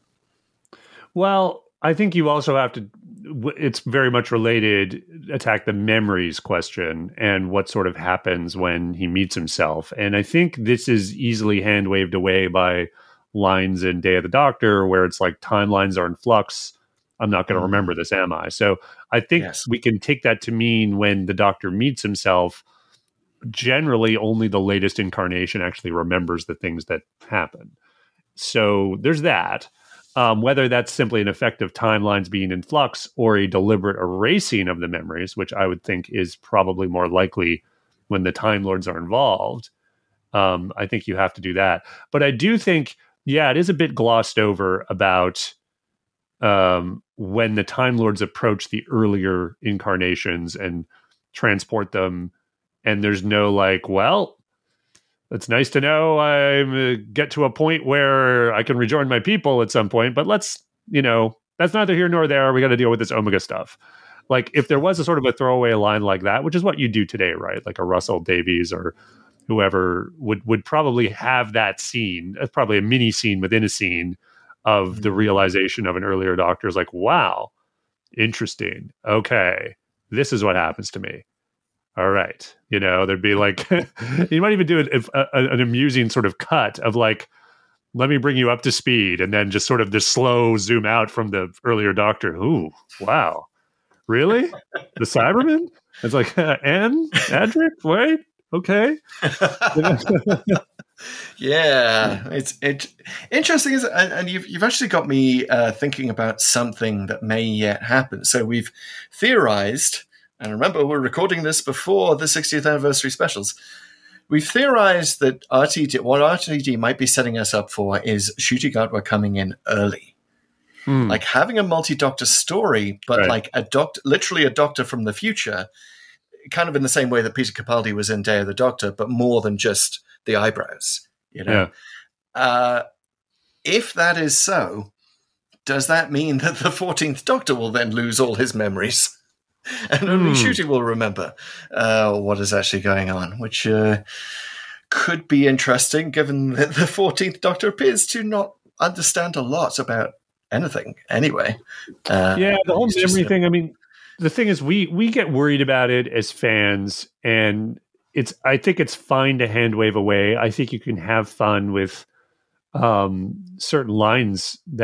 Well, I think you also have to, it's very much related, attack the memories question and what sort of happens when he meets himself. And I think this is easily hand waved away by lines in Day of the Doctor where it's like timelines are in flux. I'm not going to remember this, am I? So I think yes. we can take that to mean when the Doctor meets himself, generally only the latest incarnation actually remembers the things that happen. So there's that. Um, whether that's simply an effect of timelines being in flux or a deliberate erasing of the memories, which I would think is probably more likely when the Time Lords are involved. Um, I think you have to do that. But I do think, yeah, it is a bit glossed over about um, when the Time Lords approach the earlier incarnations and transport them. And there's no like, well, it's nice to know I uh, get to a point where I can rejoin my people at some point, but let's, you know, that's neither here nor there. We got to deal with this Omega stuff. Like if there was a sort of a throwaway line like that, which is what you do today, right? Like a Russell Davies or whoever would, would probably have that scene. That's probably a mini scene within a scene of mm-hmm. the realization of an earlier Doctor is like, wow, interesting. Okay. This is what happens to me. All right. You know, there'd be like, you might even do an, a, an amusing sort of cut of like, let me bring you up to speed. And then just sort of this slow zoom out from the earlier Doctor. Ooh, wow. Really? The Cyberman? It's like, uh, Anne? Adric? Wait, okay. Yeah, it's it interesting, is and, and you've you've actually got me uh, thinking about something that may yet happen. So we've theorized. And remember, we're recording this before the sixtieth anniversary specials. We've theorized that R T D, what R T D might be setting us up for is Ncuti Gatwa coming in early. Hmm. Like having a multi-doctor story, but right. like a doctor, literally a doctor from the future, kind of in the same way that Peter Capaldi was in Day of the Doctor, but more than just the eyebrows, you know? Yeah. Uh, if that is so, does that mean that the fourteenth Doctor will then lose all his memories? And only mm. Ncuti will remember uh, what is actually going on, which uh, could be interesting, given that the fourteenth Doctor appears to not understand a lot about anything anyway. Uh, yeah, the whole memory thing, I mean, the thing is, we we get worried about it as fans, and it's I think it's fine to hand wave away. I think you can have fun with um, certain lines that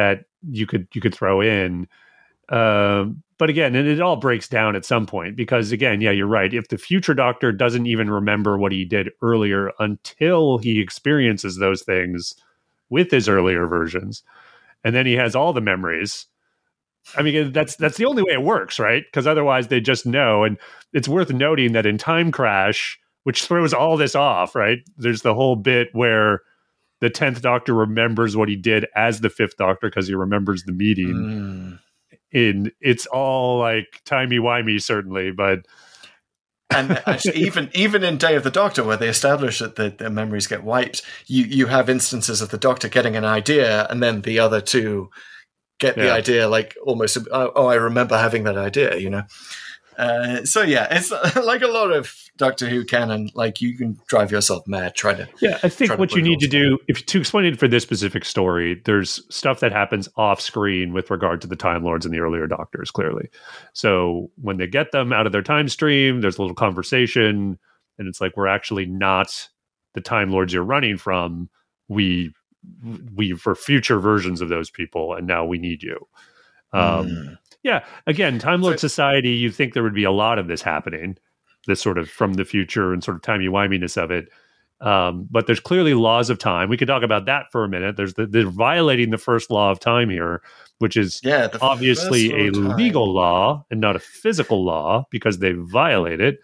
you could you could throw in. Um, but again, and it all breaks down at some point because again, yeah, you're right. If the future Doctor doesn't even remember what he did earlier until he experiences those things with his earlier versions, and then he has all the memories. I mean, that's that's the only way it works, right? Because otherwise they just know. And it's worth noting that in Time Crash, which throws all this off, right? There's the whole bit where the tenth Doctor remembers what he did as the fifth Doctor because he remembers the meeting. Mm. In it's all like timey-wimey, certainly, but and actually, even even in Day of the Doctor, where they establish that the, the memories get wiped, you you have instances of the Doctor getting an idea, and then the other two get the Yeah. idea, like almost, oh, oh, I remember having that idea, you know. Uh, so yeah, it's like a lot of Doctor Who canon. Like you can drive yourself mad trying to. Yeah, I think try to what put you it need all to do, if to explain it for this specific story, there's stuff that happens off screen with regard to the Time Lords and the earlier Doctors, clearly. So when they get them out of their time stream, there's a little conversation, and it's like, we're actually not the Time Lords you're running from. We, we for future versions of those people, and now we need you. Um, Mm. Yeah, again, Time Lord Society, you'd think there would be a lot of this happening, this sort of from the future and sort of timey-wiminess of it. Um, but there's clearly laws of time. We could talk about that for a minute. There's the, they're violating the first law of time here, which is Yeah, the obviously first law a of time. legal law and not a physical law because they violate it.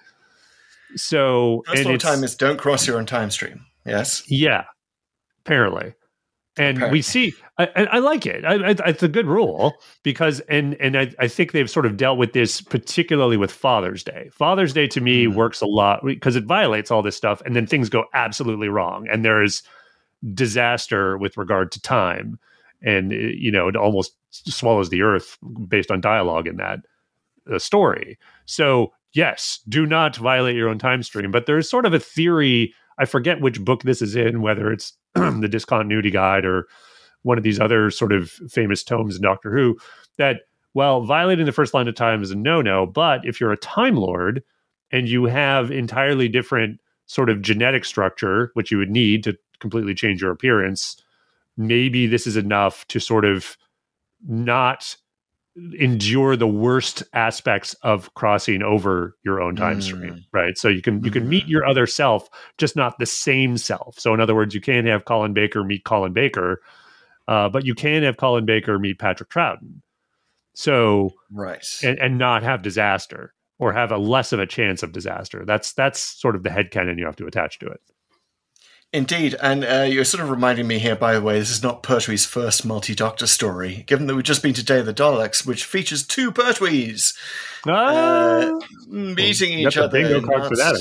So, First and law of it's- time is don't cross your own time stream. Yes. yeah, apparently. And Apparently. we see, I, I I like it. I, I, it's a good rule because, and and I, I think they've sort of dealt with this particularly with Father's Day. Father's Day to me Mm. works a lot because it violates all this stuff, and then things go absolutely wrong, and there is disaster with regard to time, and uh, you know it almost swallows the earth based on dialogue in that uh, story. So yes, do not violate your own time stream. But there's sort of a theory. I forget which book this is in, whether it's the Discontinuity Guide or one of these other sort of famous tomes in Doctor Who, that, well, violating the first line of time is a no-no, but if you're a Time Lord and you have entirely different sort of genetic structure, which you would need to completely change your appearance, maybe this is enough to sort of not endure the worst aspects of crossing over your own time Mm. stream, right? So you can you can meet your other self, just not the same self. So in other words, you can't have Colin Baker meet Colin Baker, uh, but you can have Colin Baker meet Patrick Troughton. So Right. and, and not have disaster or have a less of a chance of disaster. That's that's sort of the headcanon you have to attach to it. Indeed, and uh, you're sort of reminding me here, by the way, this is not Pertwee's first multi-doctor story, given that we've just been to Day of the Daleks, which features two Pertwees uh, meeting You each got other. the bingo in card for that,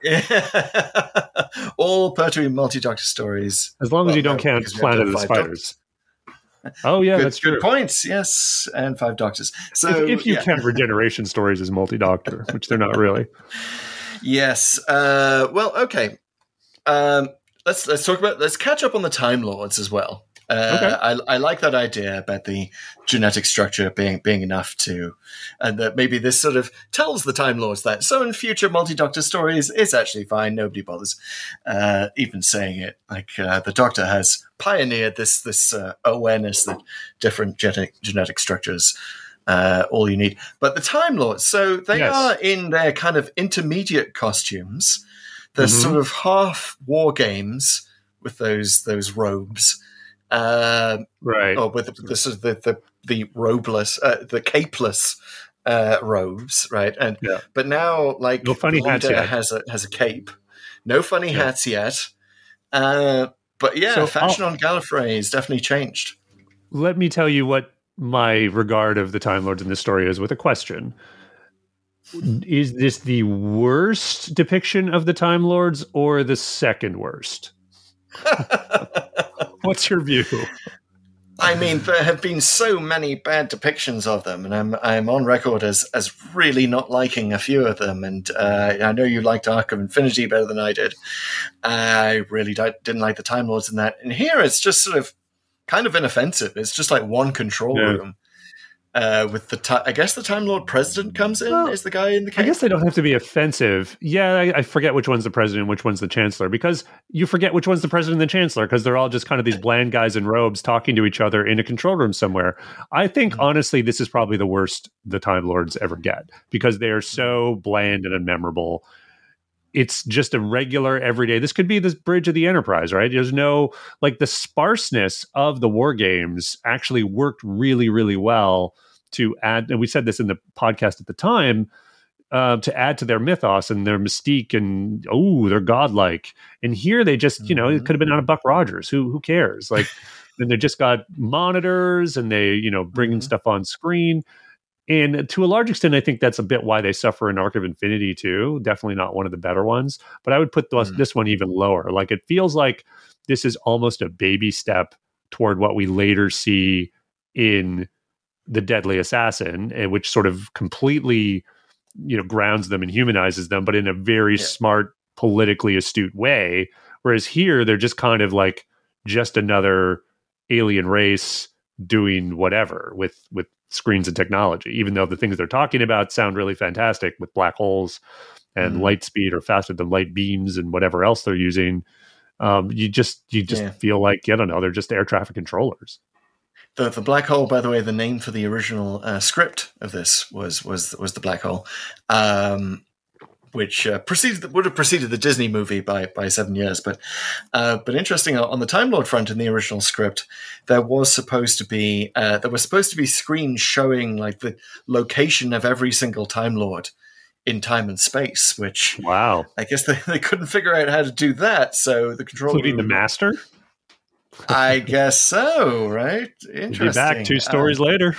I guess. guess. All Pertwee multi-doctor stories. As long as Well, you don't no, count because we have Planet of the five Spiders. Oh yeah, good, that's true. good points. Yes, and five doctors. So if, if you yeah. count regeneration stories as multi-doctor, which they're not really. Yes. Uh, well, okay. Um, let's let's talk about let's catch up on the Time Lords as well. Uh, Okay. I, I like that idea about the genetic structure being being enough to, and that maybe this sort of tells the Time Lords that. So in future multi-doctor stories, it's actually fine. Nobody bothers uh, even saying it. Like uh, the Doctor has pioneered this this uh, awareness that different genetic genetic structures. Uh, all you need, but the Time Lords. So they Yes. are in their kind of intermediate costumes. They're Mhm. sort of half war games with those those robes. Uh, Right. or with the, the sort of the the, the robeless, uh, the capeless uh, robes, right? And Yeah. but now, like, No funny the hats leader yet. has a has a cape. No funny Yeah. hats yet. Uh, but yeah, So fashion I'll- on Gallifrey has definitely changed. Let me tell you what my regard of the Time Lords in this story is with a question. Is this the worst depiction of the Time Lords or the second worst? What's your view? I mean, there have been so many bad depictions of them, and I'm I'm on record as as really not liking a few of them. And uh, I know you liked Arc of Infinity better than I did. I really di- didn't like the Time Lords in that. And here, it's just sort of kind of inoffensive. It's just like one control Yeah. room, Uh, with the ti I guess the Time Lord President comes in. Well, is the guy in the case? I guess they don't have to be offensive. Yeah, I, I forget which one's the president, which one's the chancellor, because you forget which one's the president and the chancellor because they're all just kind of these bland guys in robes talking to each other in a control room somewhere. I think mm-hmm. honestly, this is probably the worst the Time Lords ever get because they are so bland and unmemorable. It's just a regular everyday. This could be this Bridge of the Enterprise, right? There's no like the sparseness of the war games actually worked really, really well to add. And we said this in the podcast at the time uh, to add to their mythos and their mystique and oh, they're godlike. And here they just, you know, it could have been on a Buck Rogers. Who who cares? Like, and they just got monitors and they, you know, bringing mm-hmm. stuff on screen. And to a large extent, I think that's a bit why they suffer in Arc of Infinity too. Definitely not one of the better ones, but I would put this, mm. this one even lower. Like it feels like this is almost a baby step toward what we later see in The Deadly Assassin, which sort of completely, you know, grounds them and humanizes them, but in a very yeah. smart, politically astute way. Whereas here, they're just kind of like just another alien race doing whatever with with screens and technology, even though the things they're talking about sound really fantastic with black holes and mm. light speed or faster than light beams and whatever else they're using. Um, you just you just yeah. feel like, I don't know, they're just air traffic controllers. The the black hole, by the way, the name for the original uh, script of this was was was the black hole, um, which uh, preceded would have preceded the Disney movie by by seven years. But uh, but interesting on the Time Lord front in the original script, there was supposed to be uh, there was supposed to be screens showing like the location of every single Time Lord in time and space. Which wow, I guess they, they couldn't figure out how to do that. So the control including room, the Master. I guess so, right? Interesting. Be back two stories uh, later.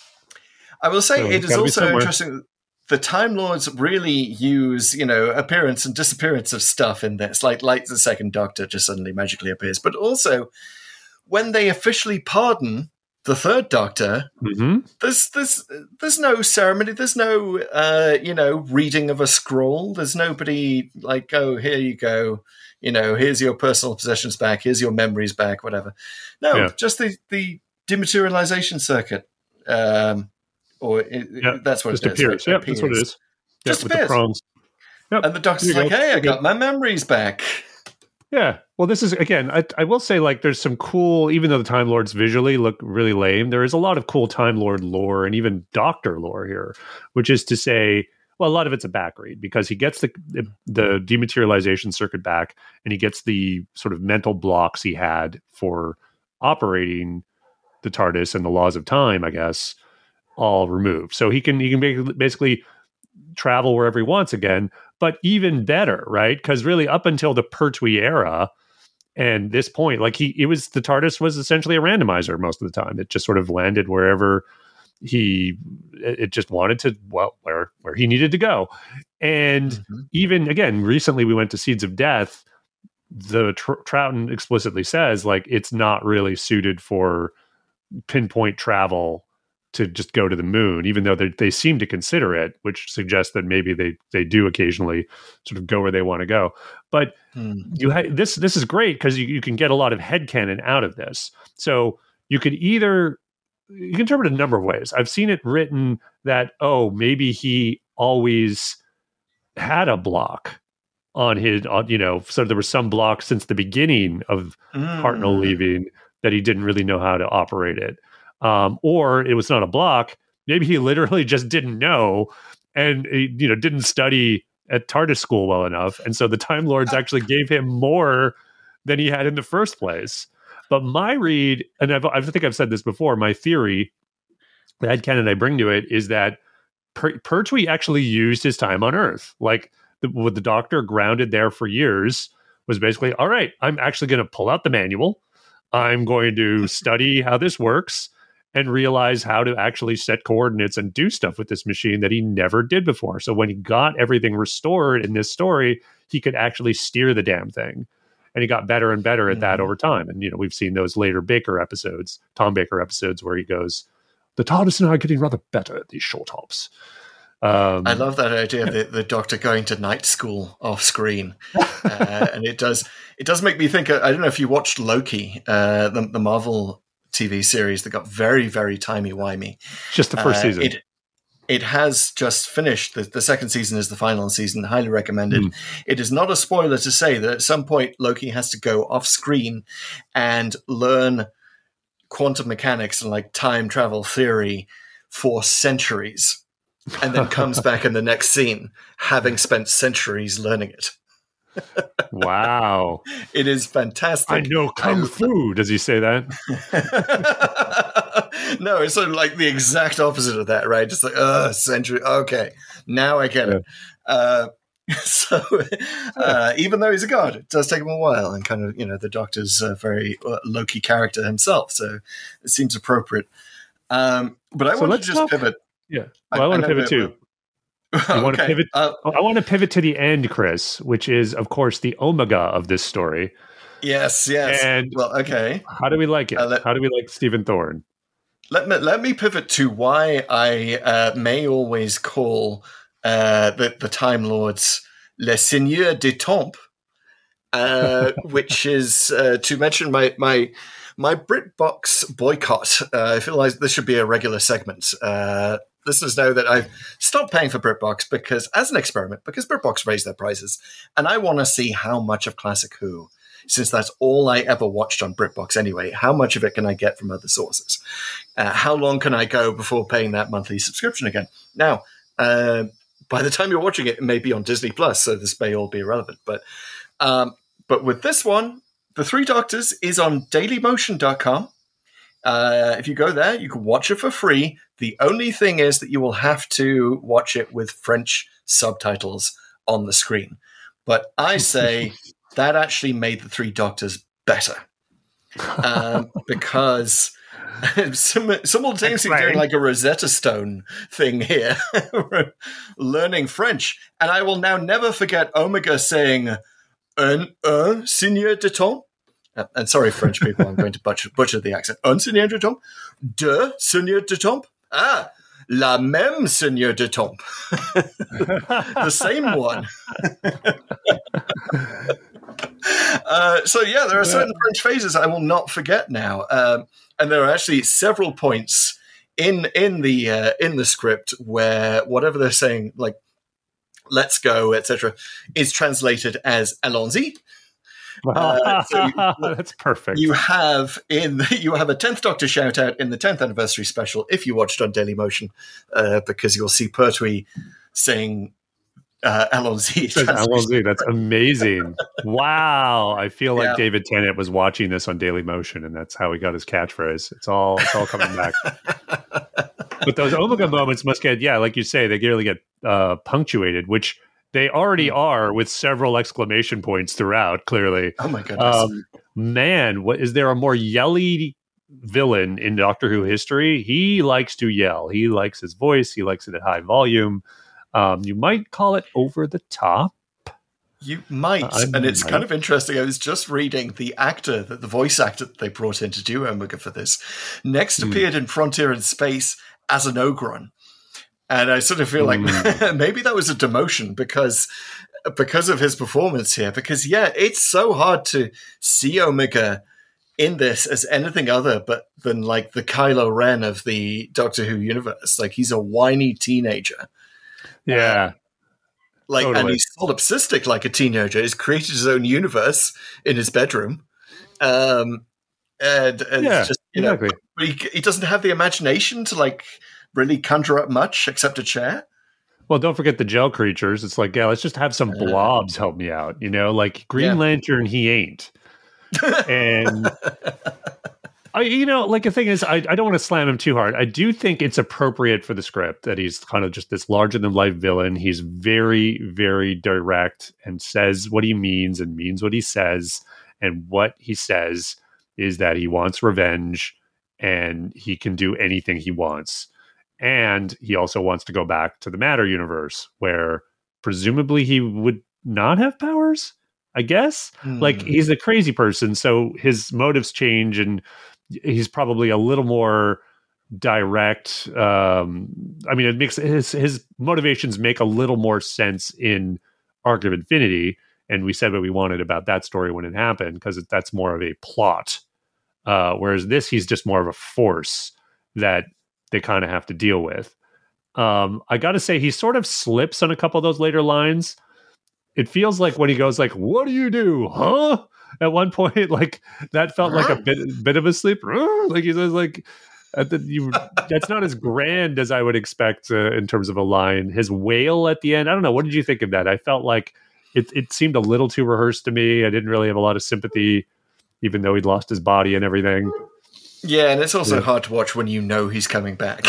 I will say so it is also interesting. The Time Lords really use, you know, appearance and disappearance of stuff in this, like like the Second Doctor just suddenly magically appears. But also, when they officially pardon the Third Doctor, mm-hmm. there's there's there's no ceremony. There's no, uh, you know, reading of a scroll. There's nobody like, oh, here you go. You know, here's your personal possessions back. Here's your memories back. Whatever. No, yeah. just the the dematerialization circuit. Um, Or it, yeah, that's what just it appears. is. Yep, appears. That's what it is. Just yep, appears. With the prongs. Yep. And the doctor's like, go. hey, I got my memories back. Yeah. Well, this is, again, I, I will say, like, there's some cool, even though the Time Lords visually look really lame, there is a lot of cool Time Lord lore and even Doctor lore here, which is to say, well, a lot of it's a back read because he gets the, the the dematerialization circuit back and he gets the sort of mental blocks he had for operating the TARDIS and the laws of time, I guess, all removed. So he can he can basically travel wherever he wants again, but even better, right? Because really up until the Pertwee era and this point, like he it was the TARDIS was essentially a randomizer most of the time. It just sort of landed wherever he it just wanted to, well, where where he needed to go. And mm-hmm. even again, recently we went to Seeds of Death. The Tr- Troughton explicitly says like it's not really suited for pinpoint travel to just go to the moon, even though they, they seem to consider it, which suggests that maybe they they do occasionally sort of go where they want to go. But hmm. you ha- this this is great because you, you can get a lot of headcanon out of this. So you could either you can interpret it a number of ways. I've seen it written that, oh, maybe he always had a block on his, on, you know, so there was some block since the beginning of mm. Hartnell leaving that he didn't really know how to operate it. Um, or it was not a block. Maybe he literally just didn't know and, he, you know, didn't study at TARDIS school well enough. And so the Time Lords actually gave him more than he had in the first place. But my read, and I've, I think I've said this before, my theory, the headcanon I bring to it is that per- Pertwee actually used his time on Earth. Like the, with the Doctor grounded there for years was basically, all right, I'm actually going to pull out the manual. I'm going to study how this works and realize how to actually set coordinates and do stuff with this machine that he never did before. So when he got everything restored in this story, he could actually steer the damn thing. And he got better and better at that over time. And, you know, we've seen those later Baker episodes, Tom Baker episodes, where he goes, the TARDIS and I are getting rather better at these short hops. Um, I love that idea of the, the Doctor going to night school off screen. uh, and it does it does make me think, I don't know if you watched Loki, uh, the, the Marvel T V series that got very, very timey-wimey. Just the first uh, season. It, it has just finished. The, the second season is the final season. Highly recommended. Mm. It is not a spoiler to say that at some point Loki has to go off screen and learn quantum mechanics and like time travel theory for centuries, and then comes back in the next scene having spent centuries learning it. Wow. It is fantastic. I know Kung I, Fu. Does he say that? No, it's sort of like the exact opposite of that, right? Just like, uh, century. Okay, now I get yeah. it. Uh, so uh, even though he's a god, it does take him a while, and kind of, you know, the Doctor's a very uh, Loki character himself, so it seems appropriate. Um, but I so want to just talk. pivot. Yeah, well, I, I want to pivot too. I want okay. to pivot. Uh, I want to pivot to the end, Chris, which is, of course, the omega of this story. Yes, yes. And well, okay. How do we like it? Uh, let, how do we like Stephen Thorne? Let me let me pivot to why I uh, may always call uh, the the Time Lords Les Seigneurs du Temps, uh, which is uh, to mention my my. My BritBox boycott. Uh, I feel like this should be a regular segment. Uh, listeners know that I've stopped paying for BritBox because, as an experiment, because BritBox raised their prices, and I want to see how much of Classic Who, since that's all I ever watched on BritBox anyway, how much of it can I get from other sources? Uh, how long can I go before paying that monthly subscription again? Now, uh, by the time you're watching it, it may be on Disney Plus, so this may all be irrelevant. But, um, but with this one, The Three Doctors is on daily motion dot com. Uh, if you go there, you can watch it for free. The only thing is that you will have to watch it with French subtitles on the screen. But I say that actually made The Three Doctors better. Um, because sim- simultaneously Explain. doing like a Rosetta Stone thing here, learning French. And I will now never forget Omega saying, Un, un seigneur de temps. Uh, and sorry, French people, I'm going to butcher, butcher the accent. Un seigneur de temps. Deux seigneur de temps. Ah, la même seigneur de temps. The same one. uh, so, yeah, there are certain French phrases I will not forget now. Um, and there are actually several points in in the uh, in the script where whatever they're saying, like, let's go, et cetera, is translated as allons-y. Uh, so you, That's perfect. You have in you have a tenth Doctor shout out in the tenth anniversary special if you watched on Dailymotion, uh, because you'll see Pertwee saying uh, allons-y. Allons-y. That's amazing. Wow. I feel like Yeah. David Tennant was watching this on Dailymotion, and that's how he got his catchphrase. It's all it's all coming back. But those Omega moments must get, yeah, like you say, they really get uh, punctuated, which they already are with several exclamation points throughout, clearly. Oh, my goodness. Um, man, what is there a more yelly villain in Doctor Who history? He likes to yell. He likes his voice. He likes it at high volume. Um, you might call it over the top. You might, uh, and it's might. kind of interesting. I was just reading the actor, that the voice actor that they brought in to do Omega for this, next mm. appeared in Frontier in Space as an Ogron. And I sort of feel like mm. maybe that was a demotion because because of his performance here. Because, yeah, it's so hard to see Omega in this as anything other but than like the Kylo Ren of the Doctor Who universe. Like, he's a whiny teenager. Yeah. Uh, Like, totally. And he's solipsistic like a teenager. He's created his own universe in his bedroom. Um, and, and yeah, it's just, you exactly. know, but he, he doesn't have the imagination to, like, really conjure up much except a chair. Well, don't forget the gel creatures. It's like, yeah, let's just have some blobs help me out. You know, like Green Yeah. Lantern, he ain't. And, I, you know, like the thing is, I, I don't want to slam him too hard. I do think it's appropriate for the script that he's kind of just this larger than life villain. He's very, very direct and says what he means and means what he says. And what he says is that he wants revenge and he can do anything he wants. And he also wants to go back to the Matter universe where presumably he would not have powers, I guess. Hmm. Like, he's a crazy person, so his motives change and he's probably a little more direct. Um, I mean, it makes his his motivations make a little more sense in Arc of Infinity. And we said what we wanted about that story when it happened, because that's more of a plot Uh, whereas this, he's just more of a force that they kind of have to deal with. Um, I got to say, he sort of slips on a couple of those later lines. It feels like when he goes like, "What do you do, huh?" At one point, like that felt like a bit, bit of a slip. Like he says, like at the, you, that's not as grand as I would expect uh, in terms of a line. His wail at the end, I don't know. What did you think of that? I felt like it, it seemed a little too rehearsed to me. I didn't really have a lot of sympathy, even though he'd lost his body and everything. Yeah, and it's also Yeah. hard to watch when you know he's coming back.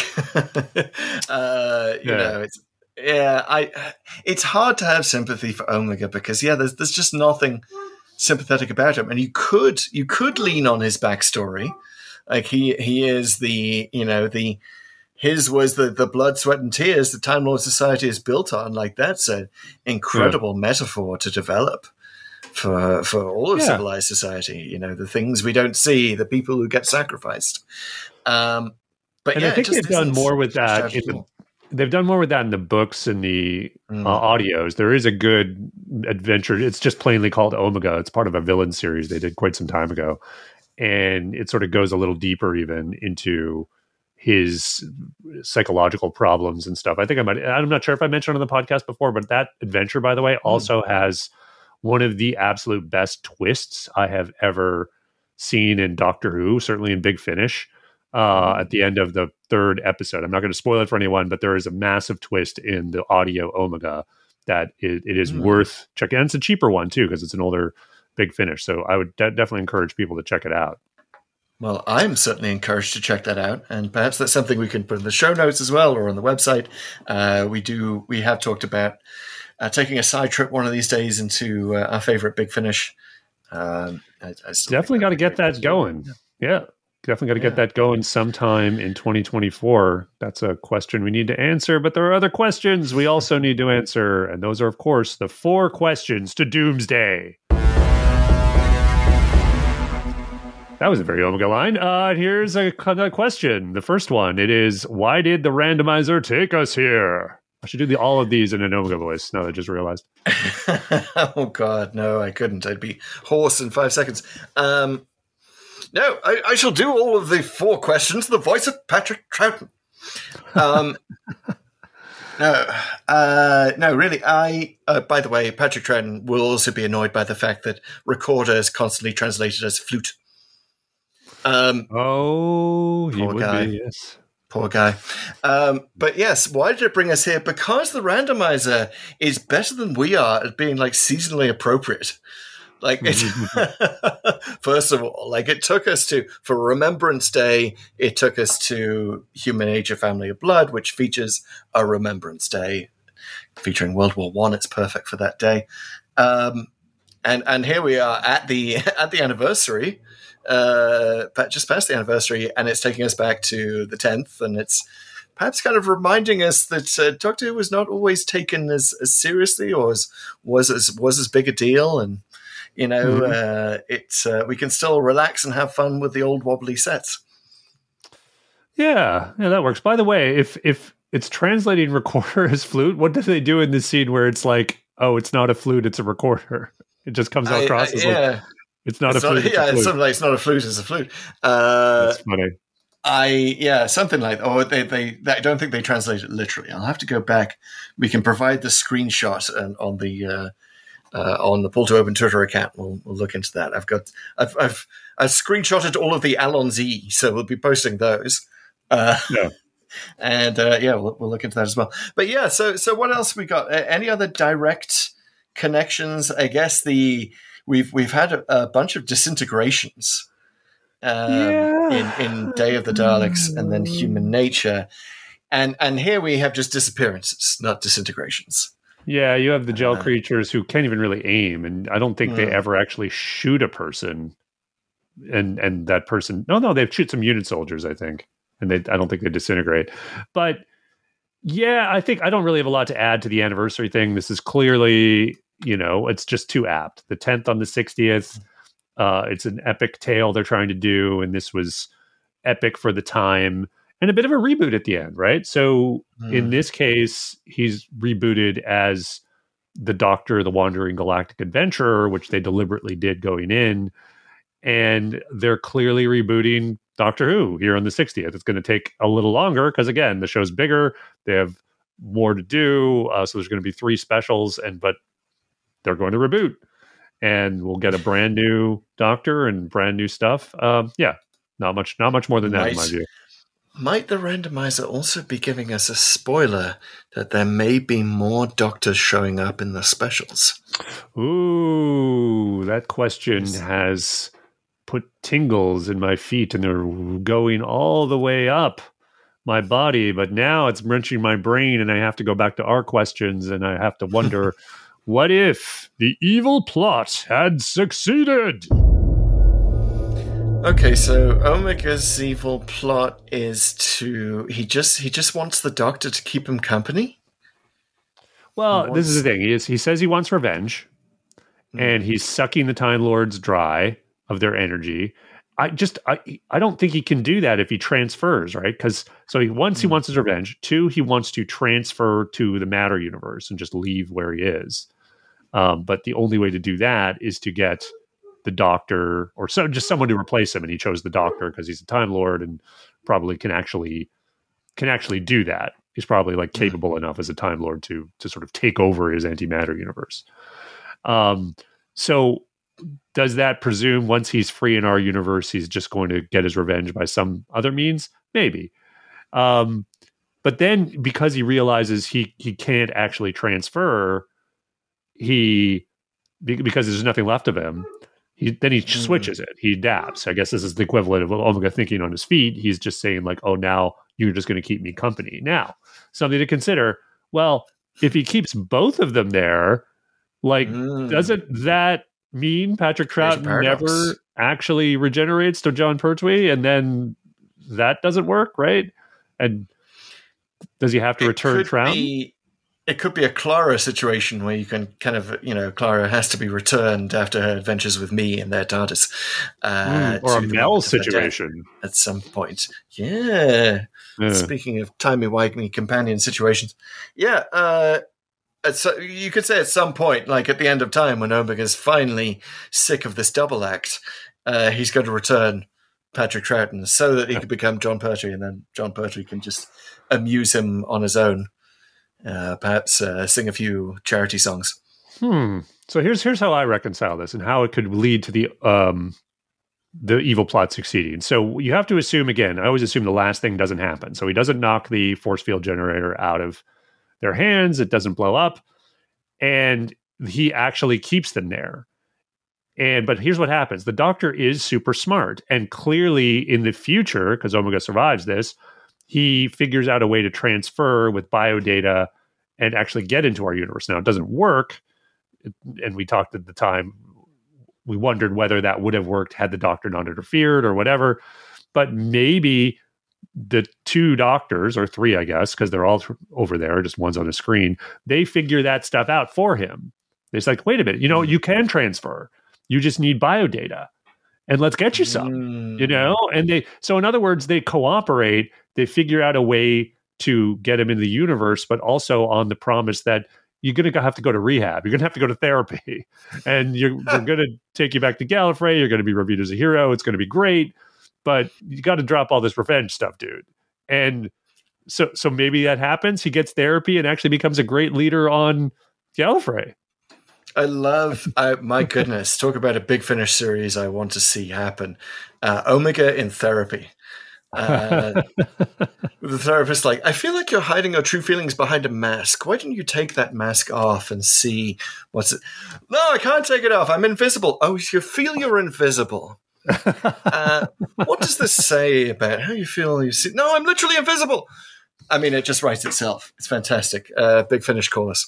uh, you Yeah. know, it's yeah, I. It's hard to have sympathy for Omega because yeah, there's there's just nothing sympathetic about him, and you could you could lean on his backstory, like he he is the you know the his was the the blood, sweat, and tears the Time Lord Society is built on. Like that's an incredible metaphor to develop for for all of Yeah. civilized society. You know, the things we don't see, the people who get sacrificed. Um, but And yeah, I think it just they've done isn't more with that. fleshed out In at the, all. they've done more with that in the books and the Mm. uh, audios. There is a good adventure. It's just plainly called Omega. It's part of a villain series they did quite some time ago, and it sort of goes a little deeper even into his psychological problems and stuff. I think I might. I'm not sure if I mentioned on the podcast before, but that adventure, by the way, also has one of the absolute best twists I have ever seen in Doctor Who, certainly in Big Finish. Uh, at the end of the third episode, I'm not going to spoil it for anyone, but there is a massive twist in the audio Omega that it, it is Mm. worth checking. And it's a cheaper one too because it's an older Big Finish. So I would de- definitely encourage people to check it out. Well, I'm certainly encouraged to check that out, and perhaps that's something we can put in the show notes as well, or on the website. Uh, we do. We have talked about uh, taking a side trip one of these days into uh, our favorite Big Finish. Um, I, I still Definitely got to get that going. Yeah. Definitely got to get that going sometime in twenty twenty-four. That's a question we need to answer, but there are other questions we also need to answer. And those are, of course, the four questions to Doomsday. That was a very Omega line. Uh, here's a, a question. The first one, it is, why did the randomizer take us here? I should do the, all of these in an Omega voice, now that I just realized. Oh, God, no, I couldn't. I'd be hoarse in five seconds. Um, no, I, I shall do all of the four questions, the voice of Patrick Troughton. Um, no, uh, no, really, I, uh, by the way, Patrick Troughton will also be annoyed by the fact that recorder is constantly translated as flute. Um, oh, he poor would guy. be, yes. Poor guy. Um, but yes, why did it bring us here? Because the randomizer is better than we are at being like seasonally appropriate. Like, it, first of all, like it took us to, for Remembrance Day, it took us to Human Age, A Family of Blood, which features a Remembrance Day featuring World War One. It's perfect for that day. Um, and and here we are at the at the anniversary, uh, just past the anniversary, and it's taking us back to the tenth, and it's perhaps kind of reminding us that uh, Doctor Who was not always taken as, as seriously or as was as was as big a deal, and you know, Mm-hmm. uh, it's uh, we can still relax and have fun with the old wobbly sets. Yeah, yeah, that works. By the way, if if it's translating recorder as flute, what do they do in this scene where it's like, oh, it's not a flute, it's a recorder? It just comes I- across I- as yeah. like, it's not It's a flute. yeah, it's a it's flute. something like it's not a flute, it's a flute. Uh, That's funny. I yeah, something like or they, they they I don't think they translate it literally. I'll have to go back. We can provide the screenshot and on the uh, uh, on the Pull to Open Twitter account. We'll, we'll look into that. I've got I've I've I've screenshotted all of the Alon-Z, so we'll be posting those. Uh, Yeah. And uh, yeah, we'll, we'll look into that as well. But yeah, so so what else we got? Uh, any other direct connections? I guess the we've we've had a, a bunch of disintegrations. Um, Yeah. in, in Day of the Daleks and then Human Nature. And and here we have just disappearances, not disintegrations. Yeah, you have the gel Uh, creatures who can't even really aim, and I don't think they Mm. ever actually shoot a person. And and that person, no, no, they shoot some unit soldiers, I think, and they, I don't think they disintegrate. But yeah, I think I don't really have a lot to add to the anniversary thing. This is clearly, you know, it's just too apt. The tenth on the sixtieth. Uh, it's an epic tale they're trying to do, and this was epic for the time, and a bit of a reboot at the end, right? So in Mm. this case, he's rebooted as the Doctor, the Wandering Galactic Adventurer, which they deliberately did going in, and they're clearly rebooting Doctor Who here on the sixtieth. It's going to take a little longer because, again, the show's bigger. They have more to do. Uh, so there's going to be three specials, and but they're going to reboot. And we'll get a brand new Doctor and brand new stuff. Um, yeah, not much not much more than that, Might, in my view. Might the randomizer also be giving us a spoiler that there may be more Doctors showing up in the specials? Ooh, that question has put tingles in my feet, and they're going all the way up my body. But now it's wrenching my brain, and I have to go back to our questions, and I have to wonder, what if the evil plot had succeeded? Okay, so Omega's evil plot is to he just he just wants the Doctor to keep him company. Well, wants... this is the thing. He is, he says he wants revenge, mm. and he's sucking the Time Lords dry of their energy. I just I I don't think he can do that if he transfers, right? Because so he once mm. he wants his revenge. Two, he wants to transfer to the Matter universe and just leave where he is. Um, but the only way to do that is to get the Doctor, or so just someone to replace him, and he chose the Doctor because he's a Time Lord and probably can actually can actually do that. He's probably like capable mm. enough as a Time Lord to to sort of take over his antimatter universe. Um, so does that presume once he's free in our universe, he's just going to get his revenge by some other means? Maybe. Um, but then because he realizes he he can't actually transfer, he because there's nothing left of him. He, then he switches it. He adapts. I guess this is the equivalent of Omega thinking on his feet. He's just saying like, oh, now you're just going to keep me company. Now, something to consider. Well, if he keeps both of them there, like, mm. doesn't that mean Patrick Troughton never actually regenerates to John Pertwee? And then that doesn't work, right? And does he have to it return Troughton? Be- It could be a Clara situation where you can kind of, you know, Clara has to be returned after her adventures with me and their TARDIS. Uh, mm, or a Mel situation. At some point. Yeah. yeah. Speaking of timey-wimey companion situations. Yeah. Uh, so you could say at some point, like at the end of time, when Omega's finally sick of this double act, uh, he's going to return Patrick Troughton so that he could become John Pertwee, and then John Pertwee can just amuse him on his own. Uh, perhaps uh, sing a few charity songs. Hmm. So here's here's how I reconcile this and how it could lead to the um the evil plot succeeding. So you have to assume, again, I always assume the last thing doesn't happen. So he doesn't knock the force field generator out of their hands. It doesn't blow up, and he actually keeps them there. And but here's what happens: the Doctor is super smart, and clearly in the future, because Omega survives this, he figures out a way to transfer with biodata and actually get into our universe. Now, it doesn't work. And we talked at the time, we wondered whether that would have worked had the Doctor not interfered or whatever. But maybe the two Doctors, or three, I guess, because they're all th- over there, just one's on the screen, they figure that stuff out for him. It's like, wait a minute, you know, you can transfer. You just need biodata. And let's get you some, mm. you know? And they, so in other words, they cooperate. They figure out a way to get him in the universe, but also on the promise that you're going to have to go to rehab. You're going to have to go to therapy, and you're, they're going to take you back to Gallifrey. You're going to be reviewed as a hero. It's going to be great, but you got to drop all this revenge stuff, dude. And so, so maybe that happens. He gets therapy and actually becomes a great leader on Gallifrey. I love, I, my goodness, talk about a Big Finish series I want to see happen. Uh, Omega in therapy. Uh, the therapist like, I feel like you're hiding your true feelings behind a mask. Why don't you take that mask off and see what's it? No, I can't take it off. I'm invisible. Oh, you feel you're invisible. uh, what does this say about how you feel? You see? No, I'm literally invisible. I mean, it just writes itself. It's fantastic. Uh, Big Finish, call us.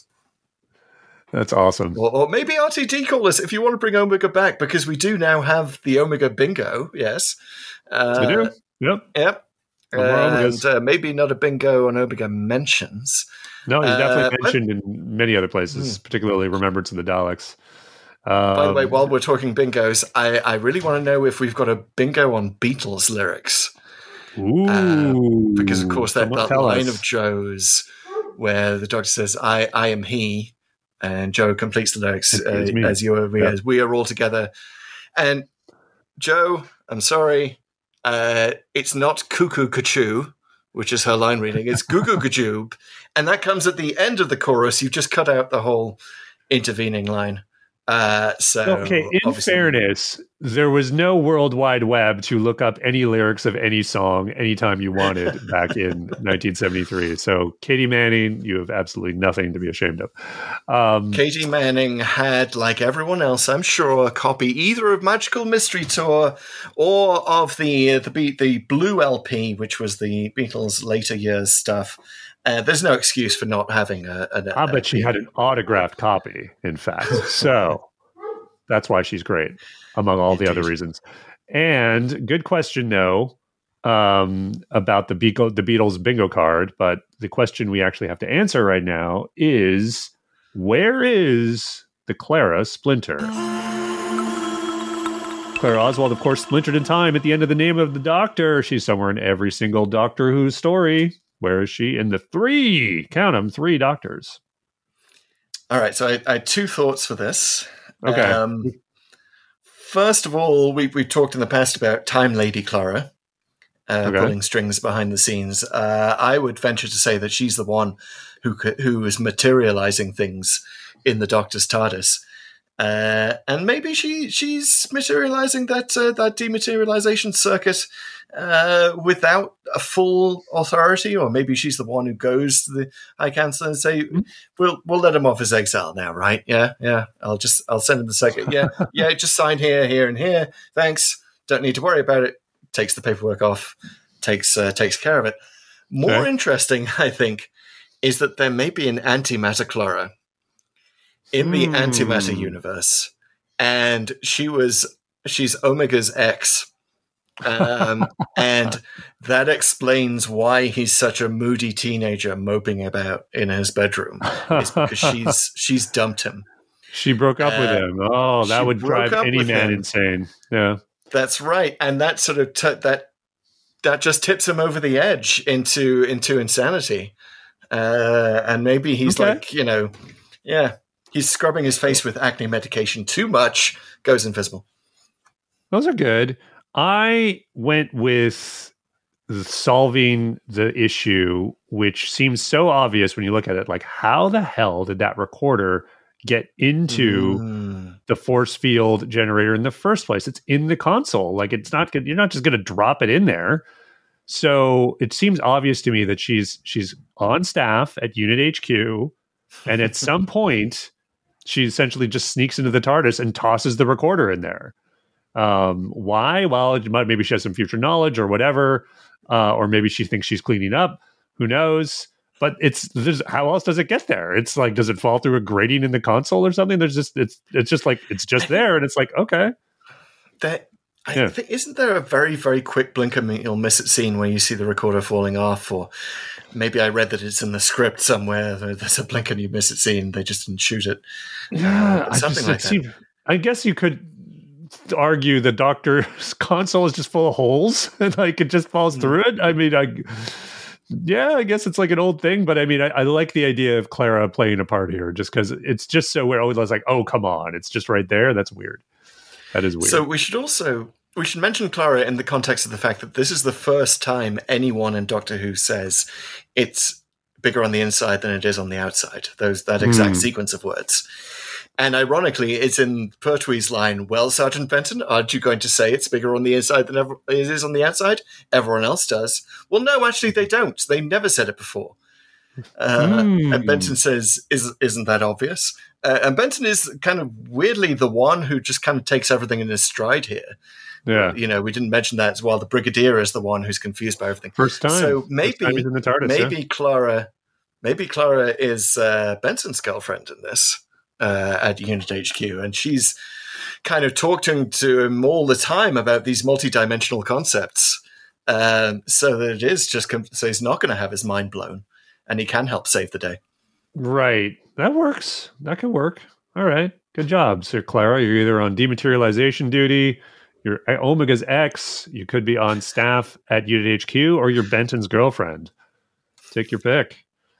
That's awesome. Or, or maybe R T D call us if you want to bring Omega back, because we do now have the Omega bingo. Yes. Uh, we do. Yep. Yep. And uh, maybe not a bingo on Omega mentions. No, he's definitely uh, mentioned but, in many other places, hmm. particularly Remembrance of the Daleks. Um, By the way, Um, while we're talking bingos, I, I really want to know if we've got a bingo on Beatles lyrics. Ooh. Uh, because, of course, that, Someone that tell line us. of Joe's where the Doctor says, I, I am he, and Joe completes the lyrics uh, It's me. as you are, we, Yeah. as we are all together. And Joe, I'm sorry. Uh, it's not cuckoo cachoo, which is her line reading. It's goo goo gajoob. And that comes at the end of the chorus. You just cut out the whole intervening line. Uh, so okay, in fairness, there was no World Wide Web to look up any lyrics of any song anytime you wanted back in nineteen seventy-three. So, Katie Manning, you have absolutely nothing to be ashamed of. Um, Katie Manning had, like everyone else, I'm sure, a copy either of Magical Mystery Tour or of the the the Blue L P, which was the Beatles' later years stuff. Uh, there's no excuse for not having a. a I bet a, she had an autographed copy, in fact. So that's why she's great, among all Indeed. the other reasons. And good question, no, um, about the, Be- the Beatles bingo card. But the question we actually have to answer right now is, where is the Clara Splinter? Clara Oswald, of course, splintered in time at the end of The Name of the Doctor. She's somewhere in every single Doctor Who story. Where is she? In the three, count them, three doctors. All right, so I, I had two thoughts for this. Okay. Um, first of all, we we talked in the past about Time Lady Clara uh, okay. pulling strings behind the scenes. Uh, I would venture to say that she's the one who who is materializing things in the Doctor's TARDIS. Uh, and maybe she she's materializing that uh, that dematerialization circuit uh, without a full authority, or maybe she's the one who goes to the High Council and say, mm-hmm. "We'll we'll let him off his exile now, right? Yeah, yeah. I'll just I'll send him the second. Yeah, yeah. Just sign here, here, and here. Thanks. Don't need to worry about it." Takes the paperwork off, takes uh, takes care of it. More okay. interesting, I think, is that there may be an antimatter Clara in the mm. antimatter universe, and she was she's Omega's ex, um, and that explains why he's such a moody teenager moping about in his bedroom. It's because she's she's dumped him. She broke up uh, with him. Oh, that would drive any man him. insane. Yeah, that's right, and that sort of t- that that just tips him over the edge into into insanity, uh, and maybe he's okay. like you know, yeah. He's scrubbing his face with acne medication too much, goes invisible. Those are good. I went with solving the issue, which seems so obvious when you look at it. Like, how the hell did that recorder get into mm. the force field generator in the first place? It's in the console. Like, it's not good. You're not just going to drop it in there. So it seems obvious to me that she's she's on staff at Unit H Q, and at some point, she essentially just sneaks into the TARDIS and tosses the recorder in there. Um, why? Well, maybe she has some future knowledge or whatever, uh, or maybe she thinks she's cleaning up. Who knows? But it's there's, how else does it get there? It's like, does it fall through a grating in the console or something? There's just it's it's just like it's just there, and it's like okay. That I yeah. think isn't there a very very quick blink and you'll miss it scene where you see the recorder falling off, or maybe I read that it's in the script somewhere. There's a blink and you miss it scene. They just didn't shoot it. Yeah, uh, something just, like that. Seemed, I guess you could argue the Doctor's console is just full of holes and like it just falls through it. I mean, I yeah, I guess it's like an old thing, but I mean, I, I like the idea of Clara playing a part here, just because it's just so weird. I was like, oh, come on, it's just right there. That's weird. That is weird. So we should also. We should mention Clara in the context of the fact that this is the first time anyone in Doctor Who says it's bigger on the inside than it is on the outside. Those that exact mm. sequence of words. And ironically, it's in Pertwee's line, well, Sergeant Benton, aren't you going to say it's bigger on the inside than ever, it is on the outside? Everyone else does. Well, no, actually they don't. They never said it before. Uh, mm. And Benton says, Is, isn't that obvious? Uh, and Benton is kind of weirdly the one who just kind of takes everything in his stride here. Yeah, you know, we didn't mention that as well. The Brigadier is the one who's confused by everything. First time. So maybe, First time he's in the TARDIS, maybe yeah. Clara, maybe Clara is uh, Benson's girlfriend in this uh, at Unit H Q, and she's kind of talking to him all the time about these multi-dimensional concepts, um, so that it is just com- so he's not going to have his mind blown, and he can help save the day. Right, that works. That can work. All right, good job, Sir Clara. You're either on dematerialization duty. You're Omega's ex, you could be on staff at Unit H Q, or you're Benton's girlfriend. Take your pick.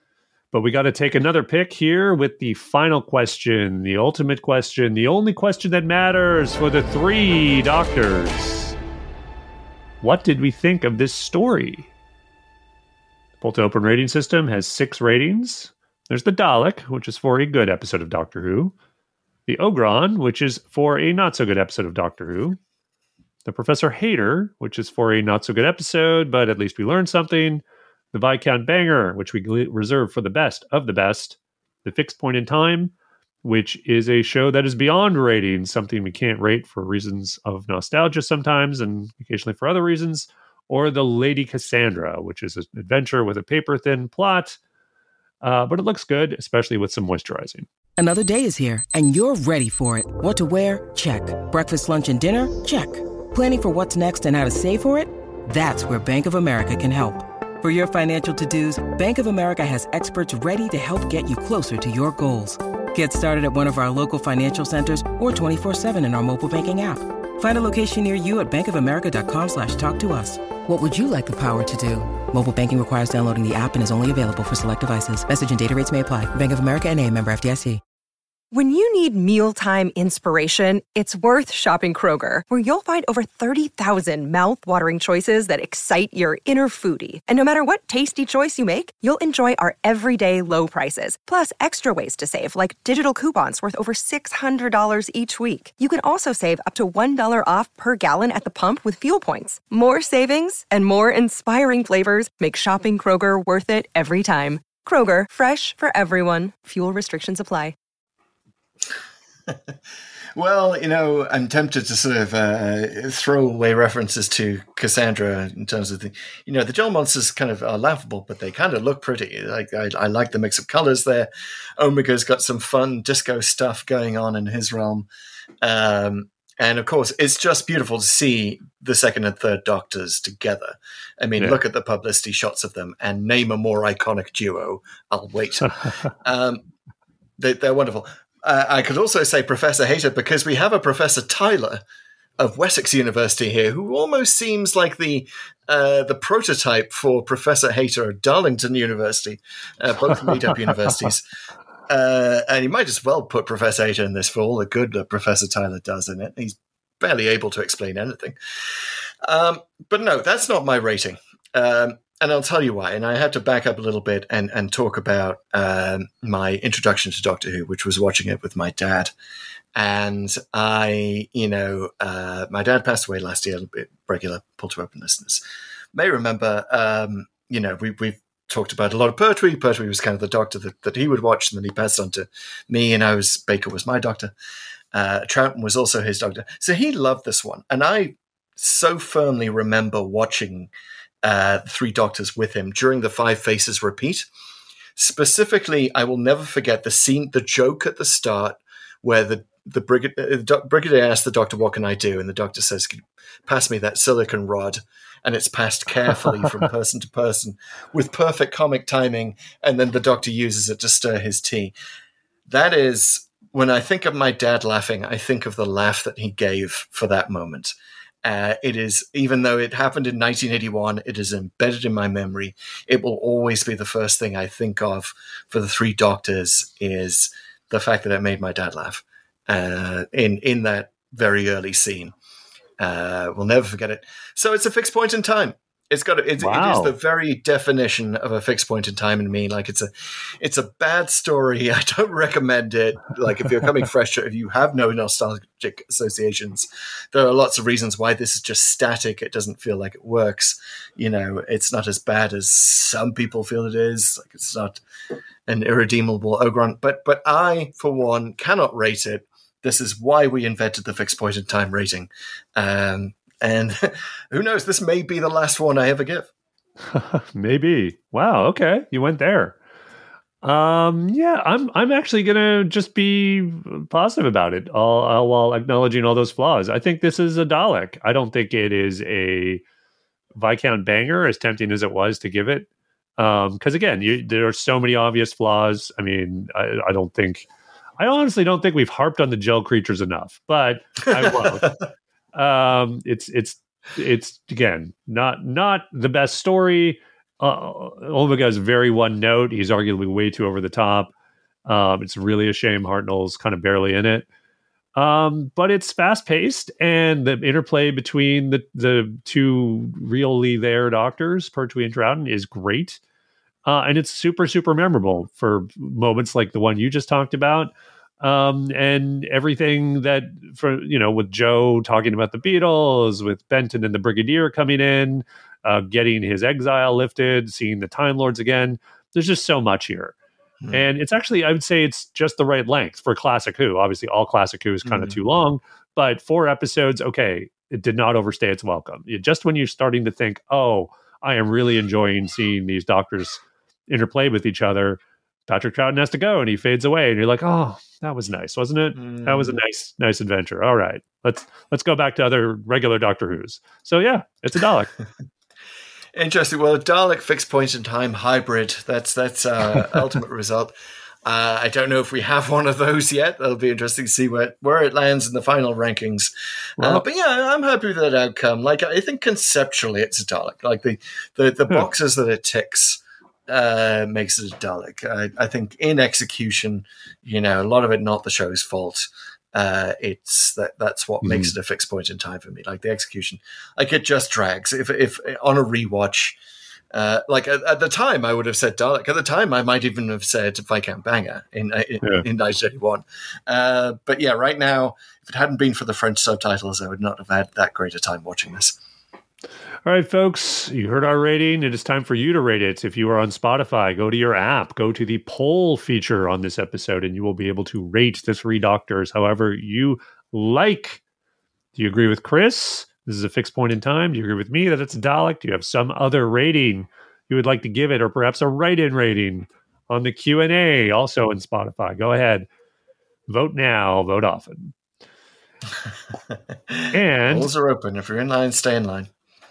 But we got to take another pick here with the final question, the ultimate question, the only question that matters for the three doctors. What did we think of this story? The Pull to Open rating system has six ratings. There's the Dalek, which is for a good episode of Doctor Who. The Ogron, which is for a not-so-good episode of Doctor Who. The Professor Hater, which is for a not-so-good episode, but at least we learned something. The Viscount Banger, which we reserve for the best of the best. The Fixed Point in Time, which is a show that is beyond rating, something we can't rate for reasons of nostalgia sometimes and occasionally for other reasons. Or The Lady Cassandra, which is an adventure with a paper-thin plot, uh, but it looks good, especially with some moisturizing. Another day is here, and you're ready for it. What to wear? Check. Breakfast, lunch, and dinner? Check. Planning for what's next and how to save for it? That's where Bank of America can help. For your financial to-dos, Bank of America has experts ready to help get you closer to your goals. Get started at one of our local financial centers or twenty-four seven in our mobile banking app. Find a location near you at bankofamerica.com slash talk to us. What would you like the power to do? Mobile banking requires downloading the app and is only available for select devices. Message and data rates may apply. Bank of America N A, member F D I C. When you need mealtime inspiration, it's worth shopping Kroger, where you'll find over thirty thousand mouth-watering choices that excite your inner foodie. And no matter what tasty choice you make, you'll enjoy our everyday low prices, plus extra ways to save, like digital coupons worth over six hundred dollars each week. You can also save up to one dollar off per gallon at the pump with fuel points. More savings and more inspiring flavors make shopping Kroger worth it every time. Kroger, fresh for everyone. Fuel restrictions apply. Well, you know, I'm tempted to sort of uh, throw away references to Cassandra in terms of the, you know, the John monsters kind of are laughable, but they kind of look pretty. Like I, I like the mix of colors there. Omega's got some fun disco stuff going on in his realm. Um, and of course, it's just beautiful to see the second and third Doctors together. I mean, yeah. Look at the publicity shots of them and name a more iconic duo. I'll wait. um, they, they're wonderful. Uh, I could also say Professor Hater because we have a Professor Tyler of Wessex University here who almost seems like the uh, the prototype for Professor Hater at Darlington University, uh, both made-up universities. Uh, and you might as well put Professor Hater in this for all the good that Professor Tyler does in it. He's barely able to explain anything. Um, but no, that's not my rating. Um, And I'll tell you why. And I had to back up a little bit and, and talk about um, my introduction to Doctor Who, which was watching it with my dad. And I, you know, uh, my dad passed away last year. Regular Pull to Open listeners may remember, um, you know, we, we've talked about a lot of Pertwee. Pertwee was kind of the doctor that, that he would watch, and then he passed on to me, and I was, Baker was my doctor. Uh, Troughton was also his doctor. So he loved this one. And I so firmly remember watching Uh, Three Doctors with him during the Five Faces repeat. Specifically, I will never forget the scene, the joke at the start where the the brigad- uh, Brigadier asks the Doctor, "What can I do?" And the Doctor says, "Pass me that silicon rod." And it's passed carefully from person to person with perfect comic timing. And then the Doctor uses it to stir his tea. That is, when I think of my dad laughing, I think of the laugh that he gave for that moment. Uh, it is, even though it happened in nineteen eighty-one, it is embedded in my memory. It will always be the first thing I think of for the Three Doctors is the fact that it made my dad laugh uh, in, in that very early scene. Uh, we'll never forget it. So it's a fixed point in time. It's got a, it's, wow. It is the very definition of a fixed point in time in me. Like it's a, it's a bad story. I don't recommend it. Like if you're coming fresh, if you have no nostalgic associations, there are lots of reasons why this is just static. It doesn't feel like it works. You know, it's not as bad as some people feel it is. Like it's not an irredeemable Ogron. But but I, for one, cannot rate it. This is why we invented the fixed point in time rating. Um, And who knows, this may be the last one I ever give. Maybe. Wow, okay. You went there. Um, yeah, I'm I'm actually going to just be positive about it all, all while acknowledging all those flaws. I think this is a Dalek. I don't think it is a Viscount banger, as tempting as it was to give it. Because, um, again, you, there are so many obvious flaws. I mean, I, I don't think... I honestly don't think we've harped on the gel creatures enough, but I won't. Um, it's it's it's again not not the best story. uh, Omega is very one note. He's arguably way too over the top. Um, it's really a shame Hartnell's kind of barely in it. Um, but it's fast paced, and the interplay between the, the two really there doctors, Pertwee and Troughton, is great. Uh, and it's super, super memorable for moments like the one you just talked about. Um, and everything that, for you know, with Joe talking about the Beatles, with Benton and the Brigadier coming in, uh, getting his exile lifted, seeing the Time Lords again. There's just so much here. Mm. And it's actually, I would say it's just the right length for Classic Who. Obviously, all Classic Who is kind of mm. too long, but four episodes, okay, it did not overstay its welcome. It, just when you're starting to think, oh, I am really enjoying seeing these doctors interplay with each other, Patrick Troughton has to go and he fades away, and you're like, oh, that was nice, wasn't it? Mm. That was a nice, nice adventure. All right, let's let's go back to other regular Doctor Who's. So yeah, it's a Dalek. Interesting. Well, Dalek fixed point in time hybrid. That's that's uh, ultimate result. Uh, I don't know if we have one of those yet. That'll be interesting to see where where it lands in the final rankings. Well, uh, but yeah, I'm happy with that outcome. Like, I think conceptually, it's a Dalek. Like the the, the yeah. boxes that it ticks uh, makes it a Dalek. I, I think in execution, you know, a lot of it not the show's fault. Uh, it's that that's what mm-hmm. makes it a fixed point in time for me. Like the execution, like it just drags. If if on a rewatch, uh, like at, at the time I would have said Dalek. At the time I might even have said Viscount Banger in in, yeah. in nineteen eighty-one. Uh, but yeah, right now, if it hadn't been for the French subtitles, I would not have had that great a time watching this. All right, folks, you heard our rating. It is time for you to rate it. If you are on Spotify, go to your app, go to the poll feature on this episode, and you will be able to rate the three doctors however you like. Do you agree with Chris? This is a fixed point in time. Do you agree with me that it's Dalek? Do you have some other rating you would like to give it, or perhaps a write-in rating on the Q and A, also on Spotify? Go ahead. Vote now. Vote often. And polls are open. If you're in line, stay in line.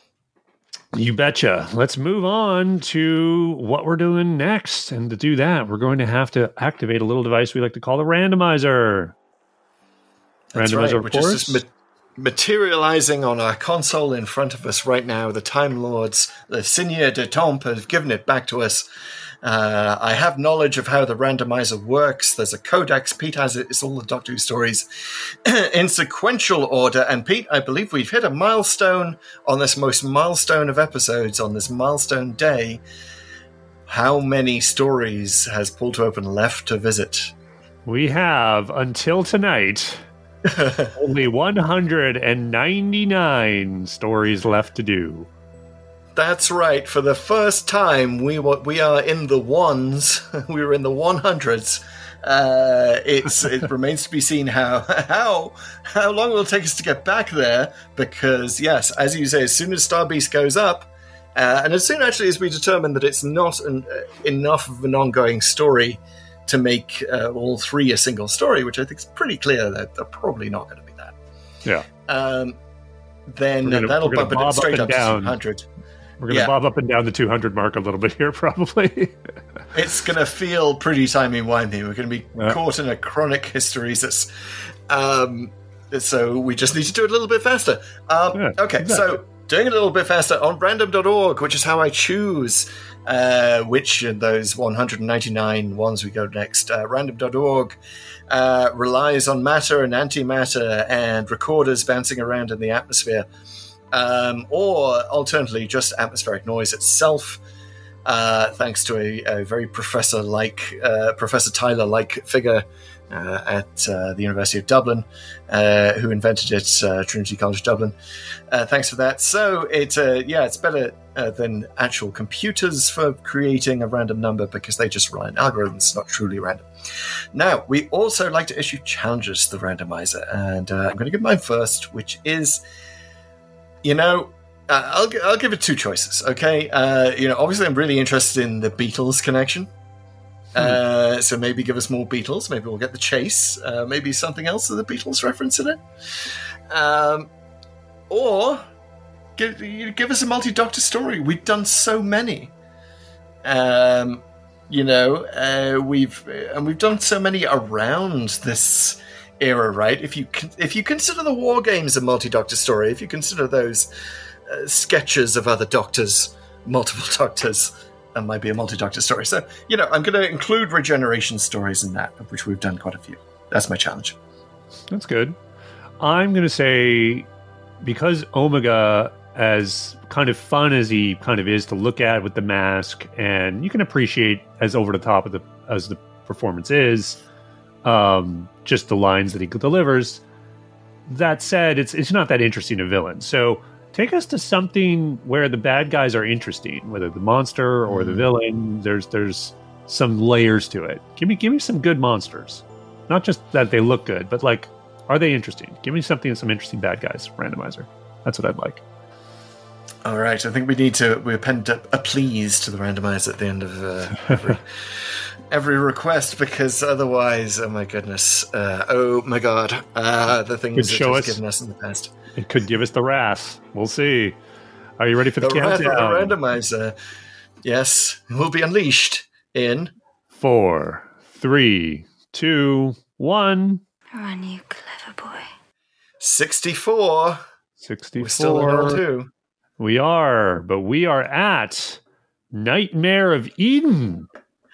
You betcha. Let's move on to what we're doing next. And to do that, we're going to have to activate a little device we like to call a randomizer. That's randomizer, right, of which course. is just ma- materializing on our console in front of us right now. The Time Lords, the Seigneur de Tempe, have given it back to us. Uh, I have knowledge of how the randomizer works. There's a codex. Pete has it. It's all the Doctor Who stories in sequential order. And Pete, I believe we've hit a milestone on this most milestone of episodes, on this milestone day. How many stories has Pull to Open left to visit? We have, until tonight, only one hundred ninety-nine stories left to do. That's right. For the first time, we were, we are in the ones. We were in the one hundreds. Uh, it's it remains to be seen how how how long it will take us to get back there. Because yes, as you say, as soon as Star Beast goes up, uh, and as soon actually as we determine that it's not an, uh, enough of an ongoing story to make uh, all three a single story, which I think is pretty clear that they're probably not going to be that. Yeah. Um, then gonna, that'll bump it straight up, up down. to two hundred. We're going to yeah. bob up and down the two hundred mark a little bit here, probably. It's going to feel pretty timey-wimey. We're going to be yeah. caught in a chronic hysteresis. Um, so we just need to do it a little bit faster. Um, yeah, okay, exactly. So doing it a little bit faster on random dot org, which is how I choose uh, which of those one hundred ninety-nine ones we go next. Uh, random dot org uh, relies on matter and antimatter and recorders bouncing around in the atmosphere. Um, or alternatively, just atmospheric noise itself, uh, thanks to a, a very professor-like, uh, Professor Tyler-like figure uh, at uh, the University of Dublin, uh, who invented it, uh, Trinity College Dublin. Uh, thanks for that. So, it, uh, yeah, it's better uh, than actual computers for creating a random number because they just rely on algorithms, not truly random. Now, we also like to issue challenges to the randomizer, and uh, I'm going to give mine first, which is... You know, uh, I'll I'll give it two choices, okay? Uh, you know, obviously I'm really interested in the Beatles connection. Hmm. Uh, so maybe give us more Beatles. Maybe we'll get The Chase. Uh, maybe something else with the Beatles reference in it. Um, or give, give us a multi-doctor story. We've done so many. Um, you know, uh, we've and we've done so many around this era, right? If you if you consider the War Games a multi-doctor story, if you consider those uh, sketches of other doctors multiple doctors and might be a multi-doctor story. So, you know, I'm going to include regeneration stories in that, of which we've done quite a few. That's my challenge. That's good. I'm going to say, because Omega, as kind of fun as he kind of is to look at with the mask, and you can appreciate as over the top of the as the performance is, um, just the lines that he delivers. That said, it's it's not that interesting a villain. So take us to something where the bad guys are interesting, whether the monster or the villain. There's there's some layers to it. Give me give me some good monsters, not just that they look good, but like, are they interesting? Give me something, some interesting bad guys. Randomizer. That's what I'd like. All right, I think we need to we append a, a please to the randomizer at the end of uh, every every request, because otherwise, oh my goodness, uh, oh my god, uh, the things Could that show it's us. given us in the past. It could give us the wrath. We'll see. Are you ready for the, The, ra- the countdown? randomizer, yes, will be unleashed in Four, three, two, one. Run, you clever boy. sixty-four. sixty-four. We're still in round two. We are, but we are at Nightmare of Eden.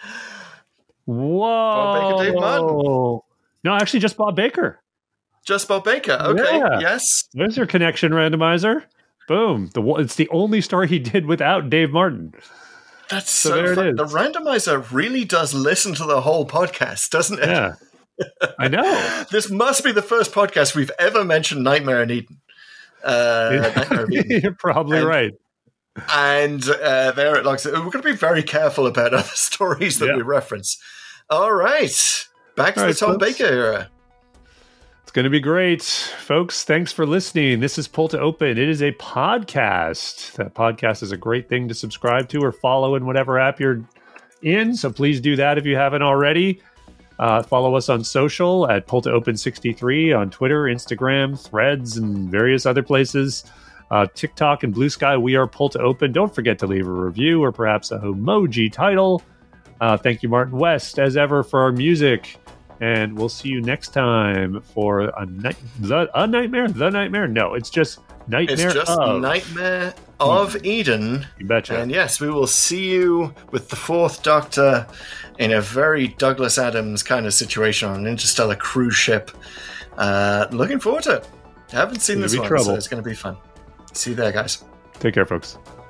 Whoa. Bob Baker, Dave Martin. No, actually just Bob Baker. Just Bob Baker. Okay, Yeah. yes. There's your connection randomizer. Boom. The one- It's the only story he did without Dave Martin. That's So so, there it fun. is. The randomizer really does listen to the whole podcast, doesn't it? Yeah. I know. This must be the first podcast we've ever mentioned Nightmare in Eden. Uh, Nightmare of Eden. You're probably And- right. And uh, there it looks. We're going to be very careful about other stories that Yeah. we reference. All right. Back to All the right, Tom folks. Baker era. It's going to be great. Folks, thanks for listening. This is Pull to Open. It is a podcast. That podcast is a great thing to subscribe to or follow in whatever app you're in. So please do that if you haven't already. Uh, follow us on social at Pull to Open sixty-three on Twitter, Instagram, Threads, and various other places. Uh, TikTok and Blue Sky, we are Pull to Open. Don't forget to leave a review or perhaps a emoji title. Uh, thank you, Martin West, as ever, for our music. And we'll see you next time for a night, the a nightmare, the nightmare. No, it's just nightmare. It's just of. Nightmare of Eden. You betcha. And yes, we will see you with the Fourth Doctor in a very Douglas Adams kind of situation on an interstellar cruise ship. Uh, looking forward to it. I haven't seen It's this gonna one, be so trouble. it's going to be fun. See you there, guys. Take care, folks.